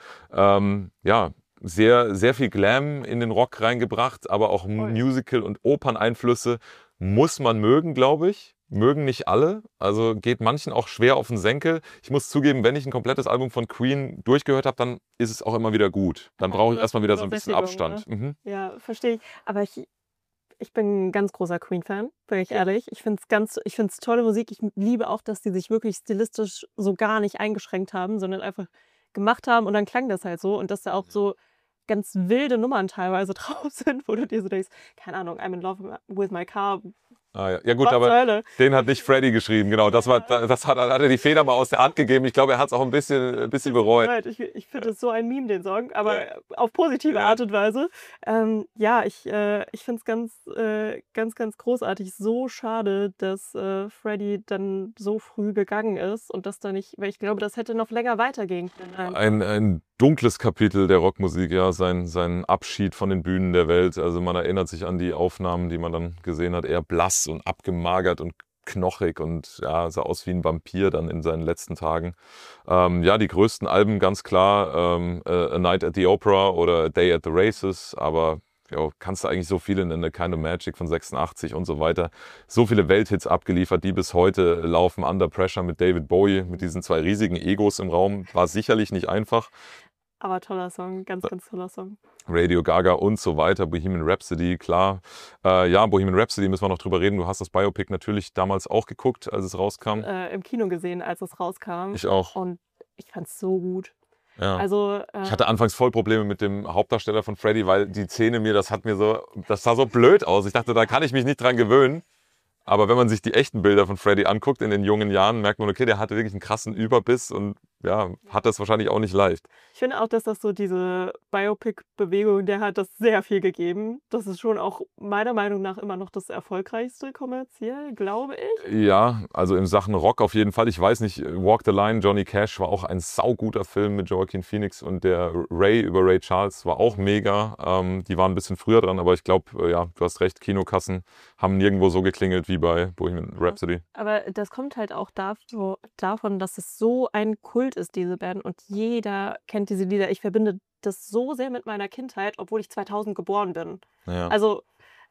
Ja, sehr, sehr viel Glam in den Rock reingebracht, aber auch Musical- und Operneinflüsse muss man mögen, glaube ich. Mögen nicht alle, also geht manchen auch schwer auf den Senkel. Ich muss zugeben, wenn ich ein komplettes Album von Queen durchgehört habe, dann ist es auch immer wieder gut. Dann brauche ich erstmal wieder so ein bisschen Abstand. Ne? Ja, verstehe ich. Aber ich bin ein ganz großer Queen-Fan, bin ich ehrlich. Ich finde es tolle Musik. Ich liebe auch, dass die sich wirklich stilistisch so gar nicht eingeschränkt haben, sondern einfach gemacht haben und dann klang das halt so und dass da auch so ganz wilde Nummern teilweise drauf sind, wo du dir so denkst, keine Ahnung, I'm in love with my car. Ah, ja. Ja gut, Was zur aber Hölle? den hat nicht Freddie geschrieben, genau. Das hat er die Feder mal aus der Hand gegeben. Ich glaube, er hat es auch ein bisschen bereut. Ich finde es so ein Meme, den Song, aber auf positive Art und Weise. Ja, ich finde es ganz großartig. So schade, dass Freddie dann so früh gegangen ist und das da nicht, weil ich glaube, das hätte noch länger weitergehen können. Ein dunkles Kapitel der Rockmusik, ja, sein Abschied von den Bühnen der Welt. Also man erinnert sich an die Aufnahmen, die man dann gesehen hat, eher blass und abgemagert und knochig und ja, sah aus wie ein Vampir dann in seinen letzten Tagen. Ja, die größten Alben ganz klar, A Night at the Opera oder A Day at the Races, aber ja, kannst du eigentlich so viele nennen, A Kind of Magic von 86 und so weiter. So viele Welthits abgeliefert, die bis heute laufen. Under Pressure mit David Bowie, mit diesen 2 riesigen Egos im Raum, war sicherlich nicht einfach. Aber toller Song, ganz toller Song. Radio Gaga und so weiter, Bohemian Rhapsody, klar. Ja, Bohemian Rhapsody müssen wir noch drüber reden. Du hast das Biopic natürlich damals auch geguckt, als es rauskam. Im Kino gesehen, als es rauskam. Ich auch. Und ich fand es so gut. Ja. Also, ich hatte anfangs voll Probleme mit dem Hauptdarsteller von Freddie, weil die Szene das sah so blöd aus. Ich dachte, da kann ich mich nicht dran gewöhnen. Aber wenn man sich die echten Bilder von Freddie anguckt in den jungen Jahren, merkt man, okay, der hatte wirklich einen krassen Überbiss und ja, hat das wahrscheinlich auch nicht leicht. Ich finde auch, dass das so diese Biopic-Bewegung, der hat das sehr viel gegeben. Das ist schon auch meiner Meinung nach immer noch das erfolgreichste kommerziell, glaube ich. Ja, also in Sachen Rock auf jeden Fall. Ich weiß nicht, Walk the Line, Johnny Cash war auch ein sauguter Film mit Joaquin Phoenix und der Ray über Ray Charles war auch mega. Die waren ein bisschen früher dran, aber ich glaube, ja, du hast recht, Kinokassen haben nirgendwo so geklingelt wie bei Bohemian Rhapsody. Aber das kommt halt auch davon, dass es so ein Kult ist, diese Band, und jeder kennt diese Lieder. Ich verbinde das so sehr mit meiner Kindheit, obwohl ich 2000 geboren bin. Ja. Also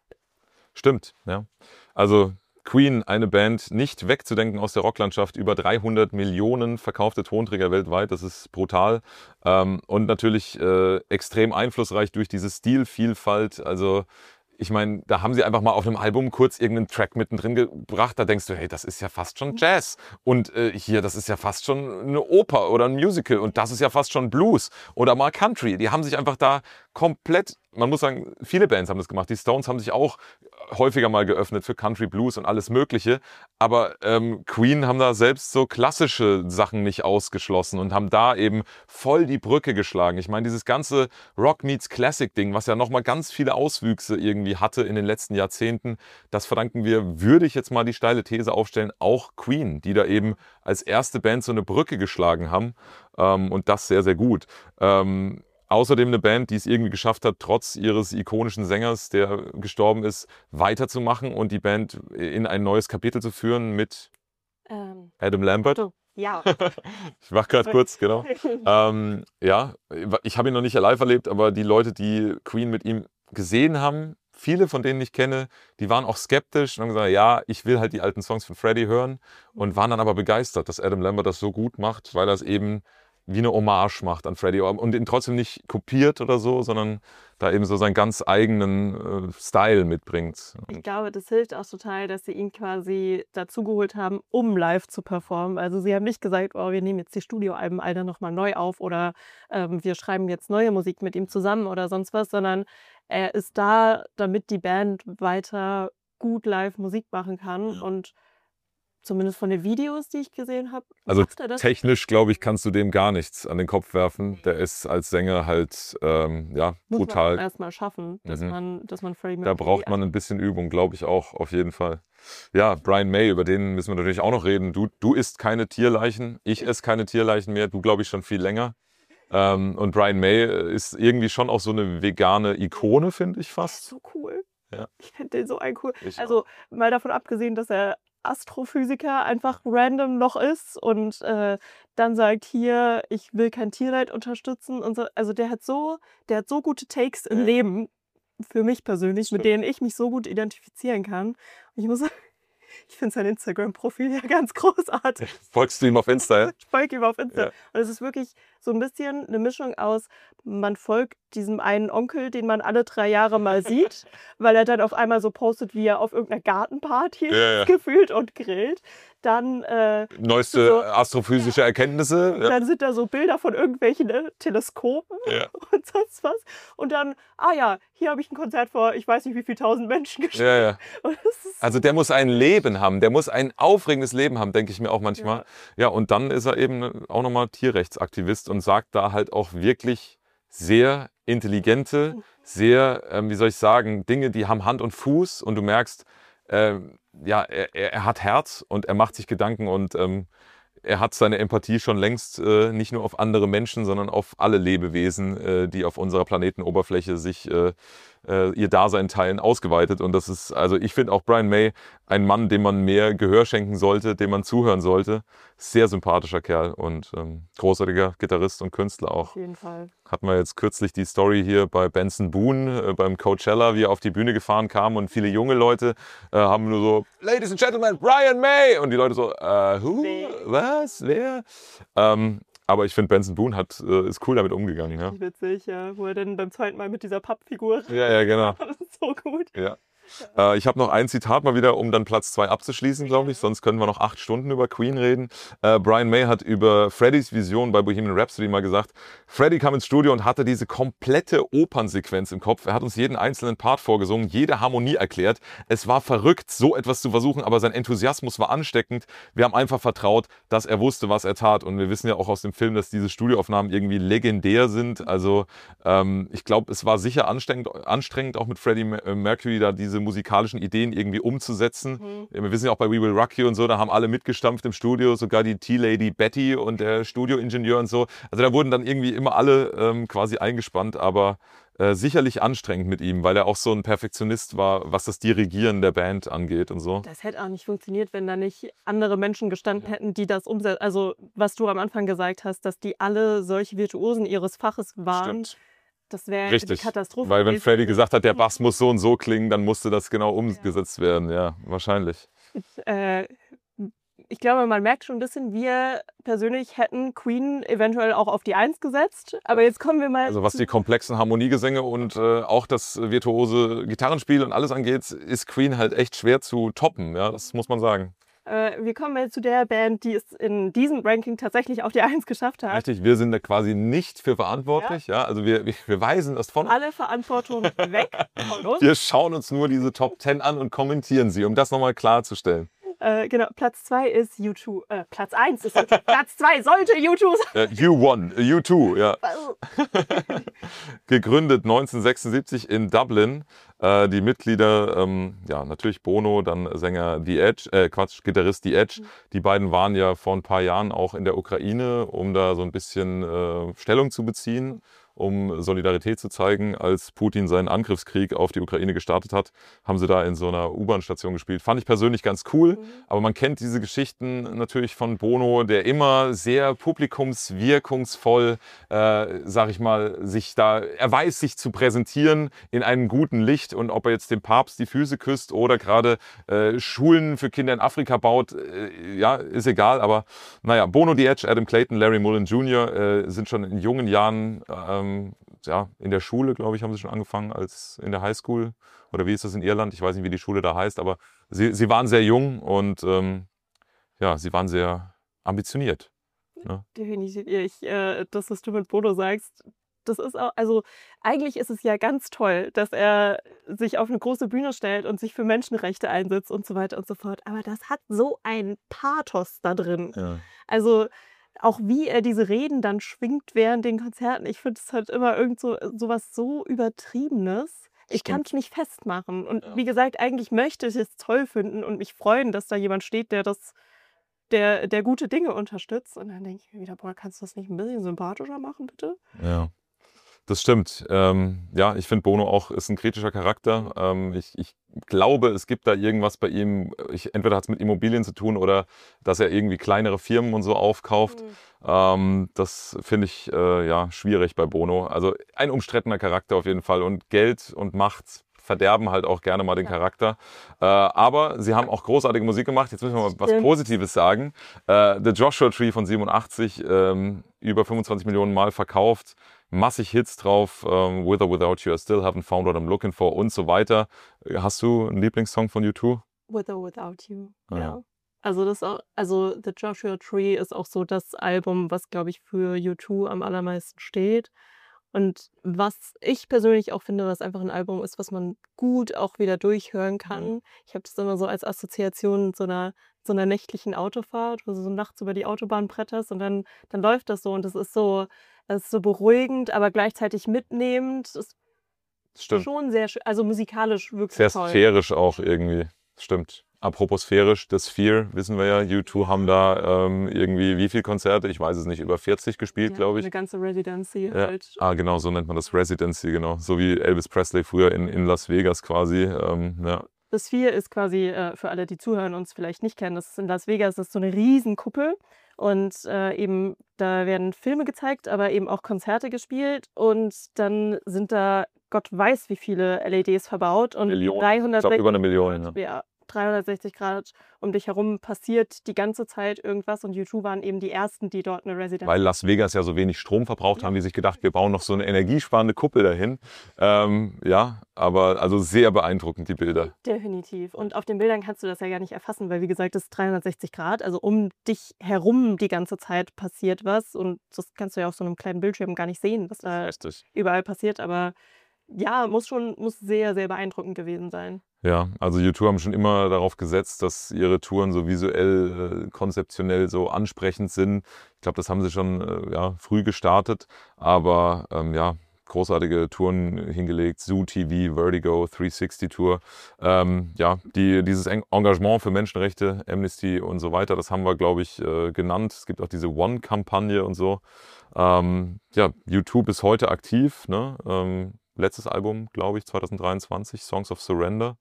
stimmt, ja. Also Queen, eine Band, nicht wegzudenken aus der Rocklandschaft, über 300 Millionen verkaufte Tonträger weltweit, das ist brutal. Und natürlich extrem einflussreich durch diese Stilvielfalt, also ich meine, da haben sie einfach mal auf einem Album kurz irgendeinen Track mittendrin gebracht, da denkst du, hey, das ist ja fast schon Jazz. Und hier, das ist ja fast schon eine Oper oder ein Musical und das ist ja fast schon Blues oder mal Country. Die haben sich einfach da komplett man muss sagen, viele Bands haben das gemacht. Die Stones haben sich auch häufiger mal geöffnet für Country, Blues und alles Mögliche. Aber Queen haben da selbst so klassische Sachen nicht ausgeschlossen und haben da eben voll die Brücke geschlagen. Ich meine, dieses ganze Rock meets Classic Ding, was ja nochmal ganz viele Auswüchse irgendwie hatte in den letzten Jahrzehnten, das verdanken wir, würde ich jetzt mal die steile These aufstellen, auch Queen, die da eben als erste Band so eine Brücke geschlagen haben und das sehr, sehr gut. Außerdem eine Band, die es irgendwie geschafft hat, trotz ihres ikonischen Sängers, der gestorben ist, weiterzumachen und die Band in ein neues Kapitel zu führen mit Adam Lambert. So, ja. Ich mach gerade kurz, genau. Ja, ich habe ihn noch nicht live erlebt, aber die Leute, die Queen mit ihm gesehen haben, viele von denen ich kenne, die waren auch skeptisch und haben gesagt, ja, ich will halt die alten Songs von Freddie hören und waren dann aber begeistert, dass Adam Lambert das so gut macht, weil er es eben wie eine Hommage macht an Freddie und ihn trotzdem nicht kopiert oder so, sondern da eben so seinen ganz eigenen Style mitbringt. Ich glaube, das hilft auch total, dass sie ihn quasi dazugeholt haben, um live zu performen. Also sie haben nicht gesagt, oh, wir nehmen jetzt die Studioalben alle nochmal neu auf oder wir schreiben jetzt neue Musik mit ihm zusammen oder sonst was, sondern er ist da, damit die Band weiter gut live Musik machen kann und zumindest von den Videos, die ich gesehen habe, also macht er das. Technisch, glaube ich, kannst du dem gar nichts an den Kopf werfen. Der ist als Sänger halt ja, Muss brutal. man erstmal schaffen, dass man Freddie Mercury... Da braucht man ein bisschen Übung, glaube ich auch, auf jeden Fall. Ja, Brian May, über den müssen wir natürlich auch noch reden. Du isst keine Tierleichen, ich esse keine Tierleichen mehr, du glaube ich schon viel länger. Und Brian May ist irgendwie schon auch so eine vegane Ikone, finde ich fast. So cool. Ja. Ich finde den so cool. Ich Also mal davon abgesehen, dass er Astrophysiker einfach random noch ist und dann sagt, hier, ich will kein Tierleid unterstützen und so. Also der hat so gute Takes im Leben, für mich persönlich, mit denen ich mich so gut identifizieren kann. Und ich muss sagen, ich finde sein Instagram-Profil ja ganz großartig. Folgst du ihm auf Insta, ja? Ich folge ihm auf Insta. Ja. Und es ist wirklich so ein bisschen eine Mischung aus, man folgt diesem einen Onkel, den man alle 3 Jahre mal sieht, weil er dann auf einmal so postet, wie er auf irgendeiner Gartenparty Ja. gefühlt und grillt. Dann Neueste so, astrophysische Erkenntnisse. Ja. dann sind da so Bilder von irgendwelchen Teleskopen und sonst was. Und dann, hier habe ich ein Konzert vor, ich weiß nicht wie viel 1000 Menschen gespielt. Ja. Und das ist Also der muss ein Leben haben, der muss ein aufregendes Leben haben, denke ich mir auch manchmal. Ja, und dann ist er eben auch nochmal Tierrechtsaktivist und sagt da halt auch wirklich sehr intelligente, sehr, wie soll ich sagen, Dinge, die haben Hand und Fuß und du merkst, er hat Herz und er macht sich Gedanken und er hat seine Empathie schon längst nicht nur auf andere Menschen, sondern auf alle Lebewesen, die auf unserer Planetenoberfläche sich ihr Dasein teilen, ausgeweitet. Und das ist, also ich finde auch Brian May ein Mann, dem man mehr Gehör schenken sollte, dem man zuhören sollte. Sehr sympathischer Kerl und großartiger Gitarrist und Künstler auch. auf jeden Fall. Hatten wir jetzt kürzlich die Story hier bei Benson Boone, beim Coachella, wie er auf die Bühne gefahren kam und viele junge Leute haben nur so, Ladies and Gentlemen, Brian May! Und die Leute so, who? Was? Wer? Aber ich finde, Benson Boone ist cool damit umgegangen. Ja. Witzig, ja. Wo er dann beim zweiten Mal mit dieser Pappfigur... Ja, genau. Das ist so gut. Ja. Ich habe noch ein Zitat mal wieder, um dann Platz 2 abzuschließen, glaube ich. Sonst können wir noch 8 Stunden über Queen reden. Brian May hat über Freddys Vision bei Bohemian Rhapsody mal gesagt, Freddie kam ins Studio und hatte diese komplette Opernsequenz im Kopf. Er hat uns jeden einzelnen Part vorgesungen, jede Harmonie erklärt. Es war verrückt, so etwas zu versuchen, aber sein Enthusiasmus war ansteckend. Wir haben einfach vertraut, dass er wusste, was er tat. Und wir wissen ja auch aus dem Film, dass diese Studioaufnahmen irgendwie legendär sind. Also ich glaube, es war sicher anstrengend, auch mit Freddie Mercury da diese musikalischen Ideen irgendwie umzusetzen. Wir wissen ja auch bei We Will Rock You und so, da haben alle mitgestampft im Studio, sogar die Tea-Lady Betty und der Studioingenieur und so. Also da wurden dann irgendwie immer alle quasi eingespannt, aber sicherlich anstrengend mit ihm, weil er auch so ein Perfektionist war, was das Dirigieren der Band angeht und so. Das hätte auch nicht funktioniert, wenn da nicht andere Menschen gestanden hätten, die das umsetzen. Also was du am Anfang gesagt hast, dass die alle solche Virtuosen ihres Faches waren. Stimmt. Das wäre Richtig, die Katastrophe. weil wenn gewesen. Freddie gesagt hat, der Bass muss so und so klingen, dann musste das genau umgesetzt werden. Ja, wahrscheinlich. Ich glaube, man merkt schon ein bisschen, wir persönlich hätten Queen eventuell auch auf die 1 gesetzt. Aber jetzt kommen wir mal... Also was die komplexen Harmoniegesänge und auch das virtuose Gitarrenspiel und alles angeht, ist Queen halt echt schwer zu toppen. Ja, das muss man sagen. Wir kommen jetzt zu der Band, die es in diesem Ranking tatsächlich auf die 1 geschafft hat. Richtig, wir sind da quasi nicht für verantwortlich. Ja. Also wir weisen das von. Alle Verantwortung weg von uns. Wir schauen uns nur diese Top 10 an und kommentieren sie, um das nochmal klarzustellen. Genau, Platz 2 ist U2. Platz 1 ist U2. Platz 2 sollte U2 sein. U2, ja. Gegründet 1976 in Dublin. Die Mitglieder, natürlich Bono, dann Sänger Gitarrist The Edge. Die beiden waren ja vor ein paar Jahren auch in der Ukraine, um da so ein bisschen Stellung zu beziehen, um Solidarität zu zeigen. Als Putin seinen Angriffskrieg auf die Ukraine gestartet hat, haben sie da in so einer U-Bahn-Station gespielt. Fand ich persönlich ganz cool, aber man kennt diese Geschichten natürlich von Bono, der immer sehr publikumswirkungsvoll, sag ich mal, er weiß sich zu präsentieren in einem guten Licht, und ob er jetzt dem Papst die Füße küsst oder gerade Schulen für Kinder in Afrika baut, ist egal, aber naja, Bono, The Edge, Adam Clayton, Larry Mullen Jr. Sind schon in jungen Jahren in der Schule, glaube ich, haben sie schon angefangen, als in der Highschool. Oder wie ist das in Irland? Ich weiß nicht, wie die Schule da heißt, aber sie waren sehr jung und sie waren sehr ambitioniert. Ne? Definitiv. Das, was du mit Bono sagst, das ist auch, also eigentlich ist es ja ganz toll, dass er sich auf eine große Bühne stellt und sich für Menschenrechte einsetzt und so weiter und so fort. Aber das hat so einen Pathos da drin. Ja. Also auch wie er diese Reden dann schwingt während den Konzerten. Ich finde, es halt immer irgend so was so Übertriebenes. Ich kann es nicht festmachen. Und wie gesagt, eigentlich möchte ich es toll finden und mich freuen, dass da jemand steht, der gute Dinge unterstützt. Und dann denke ich mir wieder, boah, kannst du das nicht ein bisschen sympathischer machen, bitte? Ja. Das stimmt. Ich finde, Bono auch ist ein kritischer Charakter. Ich glaube, es gibt da irgendwas bei ihm. Entweder hat es mit Immobilien zu tun oder dass er irgendwie kleinere Firmen und so aufkauft. Das finde ich schwierig bei Bono. Also ein umstrittener Charakter auf jeden Fall. Und Geld und Macht verderben halt auch gerne mal den Charakter. Aber sie haben auch großartige Musik gemacht. Jetzt müssen wir mal was Positives sagen. The Joshua Tree von 87, über 25 Millionen Mal verkauft. Massig Hits drauf, With or Without You, I Still Haven't Found What I'm Looking For und so weiter. Hast du einen Lieblingssong von U2? With or Without You, ja. Also The Joshua Tree ist auch so das Album, was, glaube ich, für U2 am allermeisten steht. Und was ich persönlich auch finde, was einfach ein Album ist, was man gut auch wieder durchhören kann. Ich habe das immer so als Assoziation so einer nächtlichen Autofahrt, wo du so nachts über die Autobahn bretterst und dann läuft das so und das ist so beruhigend, aber gleichzeitig mitnehmend. Das ist schon sehr schön, also musikalisch wirklich sehr toll. Sehr sphärisch auch irgendwie, stimmt. Apropos sphärisch, das Sphere, wissen wir ja, U2 haben da irgendwie wie viele Konzerte, ich weiß es nicht, über 40 gespielt, glaube ich. Eine ganze Residency halt. Genau, so nennt man das, Residency, genau. So wie Elvis Presley früher in Las Vegas quasi, Das Sphere ist quasi, für alle, die zuhören und es vielleicht nicht kennen, das ist in Las Vegas, das ist so eine Riesenkuppel und eben da werden Filme gezeigt, aber eben auch Konzerte gespielt und dann sind da Gott weiß wie viele LEDs verbaut und Millionen. Ich glaube über 1 Million. Ja. 360 Grad um dich herum passiert die ganze Zeit irgendwas und U2 waren eben die ersten, die dort eine Residenz. Weil Las Vegas ja so wenig Strom verbraucht, haben die sich gedacht, wir bauen noch so eine energiesparende Kuppel dahin. Aber also sehr beeindruckend, die Bilder. Definitiv. Und auf den Bildern kannst du das ja gar nicht erfassen, weil wie gesagt, das ist 360 Grad, also um dich herum die ganze Zeit passiert was und das kannst du ja auf so einem kleinen Bildschirm gar nicht sehen, was da überall passiert, aber ja, muss sehr, sehr beeindruckend gewesen sein. Ja, also U2 haben schon immer darauf gesetzt, dass ihre Touren so visuell, konzeptionell so ansprechend sind. Ich glaube, das haben sie schon früh gestartet, aber großartige Touren hingelegt, Zoo TV, Vertigo, 360 Tour. Dieses Engagement für Menschenrechte, Amnesty und so weiter, das haben wir, glaube ich, genannt. Es gibt auch diese One-Kampagne und so. U2 bis heute aktiv, ne? Letztes Album, glaube ich, 2023, Songs of Surrender.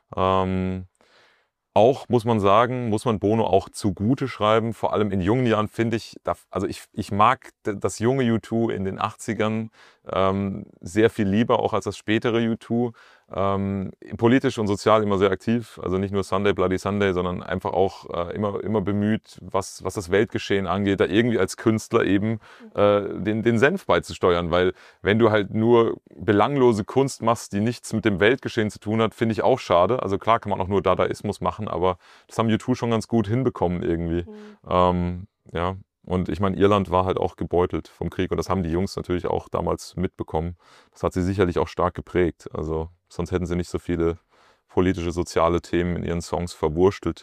Auch, muss man sagen, muss man Bono auch zugute schreiben. Vor allem in jungen Jahren finde ich, ich mag das junge U2 in den 80ern sehr viel lieber, auch als das spätere U2. Politisch und sozial immer sehr aktiv, also nicht nur Sunday Bloody Sunday, sondern einfach auch immer bemüht, was das Weltgeschehen angeht, da irgendwie als Künstler eben den Senf beizusteuern, weil wenn du halt nur belanglose Kunst machst, die nichts mit dem Weltgeschehen zu tun hat, finde ich auch schade. Also klar kann man auch nur Dadaismus machen, aber das haben U2 schon ganz gut hinbekommen irgendwie. Ja. Und ich meine, Irland war halt auch gebeutelt vom Krieg und das haben die Jungs natürlich auch damals mitbekommen. Das hat sie sicherlich auch stark geprägt. Also sonst hätten sie nicht so viele politische, soziale Themen in ihren Songs verwurstelt.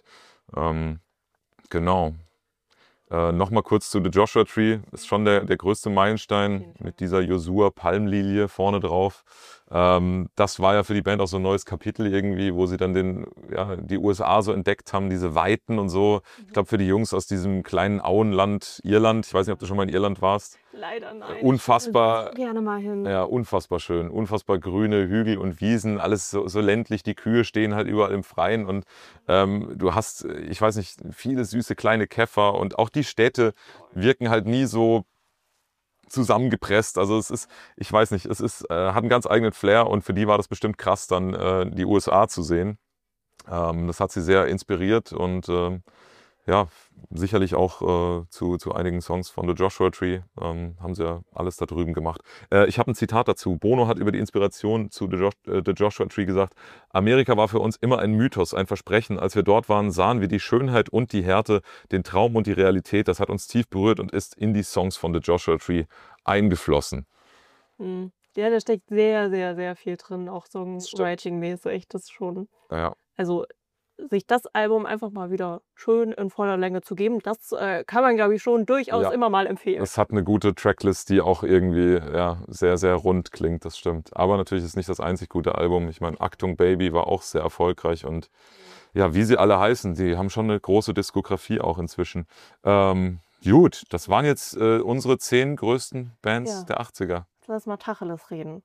Genau. Nochmal kurz zu The Joshua Tree. Ist schon der größte Meilenstein mit dieser Josua-Palmlilie vorne drauf. Das war ja für die Band auch so ein neues Kapitel irgendwie, wo sie dann die USA so entdeckt haben, diese Weiten und so. Ich glaube, für die Jungs aus diesem kleinen Auenland Irland, ich weiß nicht, ob du schon mal in Irland warst. Leider nein. Unfassbar. Gerne mal hin. Ja, unfassbar schön. Unfassbar grüne Hügel und Wiesen, alles so ländlich. Die Kühe stehen halt überall im Freien und du hast, ich weiß nicht, viele süße kleine Käfer und auch die Städte wirken halt nie so zusammengepresst. Also es ist, ich weiß nicht, hat einen ganz eigenen Flair und für die war das bestimmt krass, dann die USA zu sehen. Das hat sie sehr inspiriert und ja, sicherlich auch zu einigen Songs von The Joshua Tree haben sie ja alles da drüben gemacht. Ich habe ein Zitat dazu. Bono hat über die Inspiration zu The Joshua Tree gesagt: Amerika war für uns immer ein Mythos, ein Versprechen. Als wir dort waren, sahen wir die Schönheit und die Härte, den Traum und die Realität. Das hat uns tief berührt und ist in die Songs von The Joshua Tree eingeflossen. Ja, da steckt sehr, sehr, sehr viel drin, auch Songwriting-mäßig. Das schon. Ja. Also sich das Album einfach mal wieder schön in voller Länge zu geben, das kann man, glaube ich, schon durchaus immer mal empfehlen. Es hat eine gute Tracklist, die auch irgendwie sehr, sehr rund klingt, das stimmt. Aber natürlich ist nicht das einzig gute Album. Ich meine, Achtung Baby war auch sehr erfolgreich und ja, wie sie alle heißen, die haben schon eine große Diskografie auch inzwischen. Gut, das waren jetzt unsere 10 größten Bands der 80er. Lass mal Tacheles reden.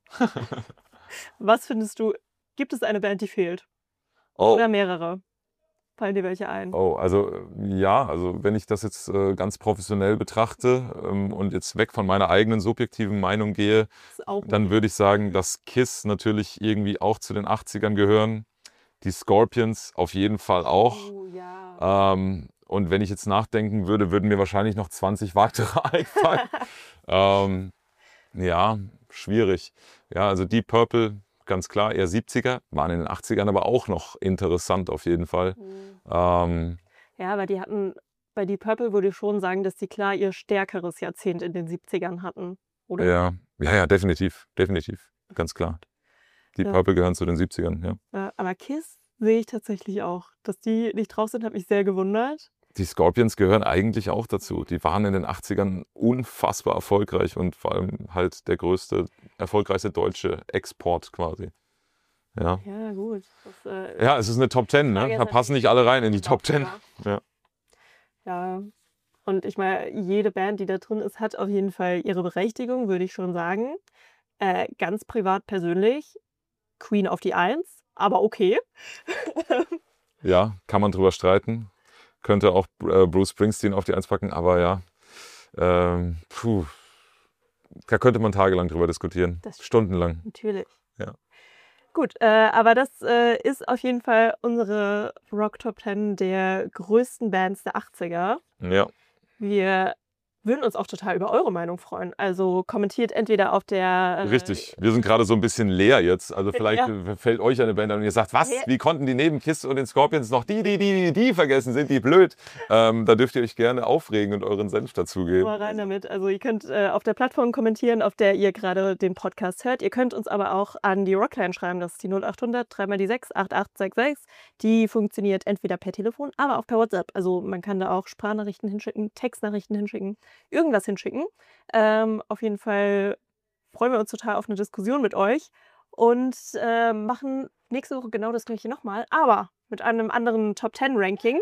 Was findest du, gibt es eine Band, die fehlt? Oder mehrere? Fallen dir welche ein? Also wenn ich das jetzt ganz professionell betrachte und jetzt weg von meiner eigenen subjektiven Meinung gehe, dann würde ich sagen, dass Kiss natürlich irgendwie auch zu den 80ern gehören. Die Scorpions auf jeden Fall auch. Und wenn ich jetzt nachdenken würde, würden mir wahrscheinlich noch 20 weitere einfallen. Ja, schwierig. Ja, also Deep Purple, ganz klar, eher 70er, waren in den 80ern aber auch noch interessant auf jeden Fall. Ja, aber die hatten, bei Deep Purple würde ich schon sagen, dass die klar ihr stärkeres Jahrzehnt in den 70ern hatten, oder? Ja, definitiv, ganz klar. Deep Purple gehören zu den 70ern, ja. Aber Kiss sehe ich tatsächlich auch. Dass die nicht drauf sind, hat mich sehr gewundert. Die Scorpions gehören eigentlich auch dazu. Die waren in den 80ern unfassbar erfolgreich und vor allem halt der erfolgreichste deutsche Export quasi. Ja, gut. Es ist eine Top 10, ne? Da passen nicht alle rein in die Top 10. Ja, und ich meine, jede Band, die da drin ist, hat auf jeden Fall ihre Berechtigung, würde ich schon sagen. Ganz privat, persönlich, Queen auf die 1, aber okay. Ja, kann man drüber streiten. Könnte auch Bruce Springsteen auf die 1 packen, aber da könnte man tagelang drüber diskutieren. Stundenlang. Natürlich. Ja. Gut, aber das ist auf jeden Fall unsere Rock Top 10 der größten Bands der 80er. Ja. Wir würden uns auch total über eure Meinung freuen. Also kommentiert entweder auf der... Richtig, wir sind gerade so ein bisschen leer jetzt. Also vielleicht fällt euch eine Band an und ihr sagt, was, wie konnten die neben Kiss und den Scorpions noch die vergessen, sind die blöd? Da dürft ihr euch gerne aufregen und euren Senf dazugeben. Mal rein damit. Also ihr könnt auf der Plattform kommentieren, auf der ihr gerade den Podcast hört. Ihr könnt uns aber auch an die Rockline schreiben, das ist die 0800 3 die 6 8866. Die funktioniert entweder per Telefon, aber auch per WhatsApp. Also man kann da auch Sprachnachrichten hinschicken, Textnachrichten hinschicken, irgendwas hinschicken. Auf jeden Fall freuen wir uns total auf eine Diskussion mit euch und machen nächste Woche genau das gleiche nochmal, aber mit einem anderen Top 10 Ranking.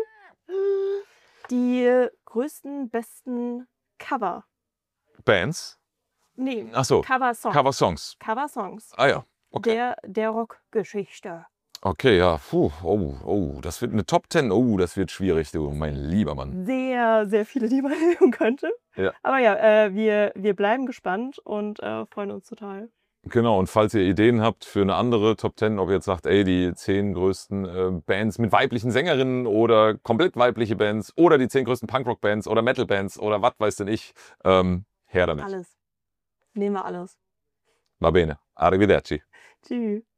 Die größten, besten Cover. Bands? Nee, Ach so. Cover-Songs. Cover-Songs. Ah ja, okay. Der Rockgeschichte. Okay, ja. Das wird eine Top 10. Oh, das wird schwierig, du, mein lieber Mann. Sehr, sehr viele, die man nehmen könnte. Ja. Aber ja, wir bleiben gespannt und freuen uns total. Genau, und falls ihr Ideen habt für eine andere Top 10, ob ihr jetzt sagt, ey, die 10 größten Bands mit weiblichen Sängerinnen oder komplett weibliche Bands oder die 10 größten Punkrock-Bands oder Metal-Bands oder was weiß denn ich, her damit. Alles. Nehmen wir alles. Va bene, arrivederci. Tschüss.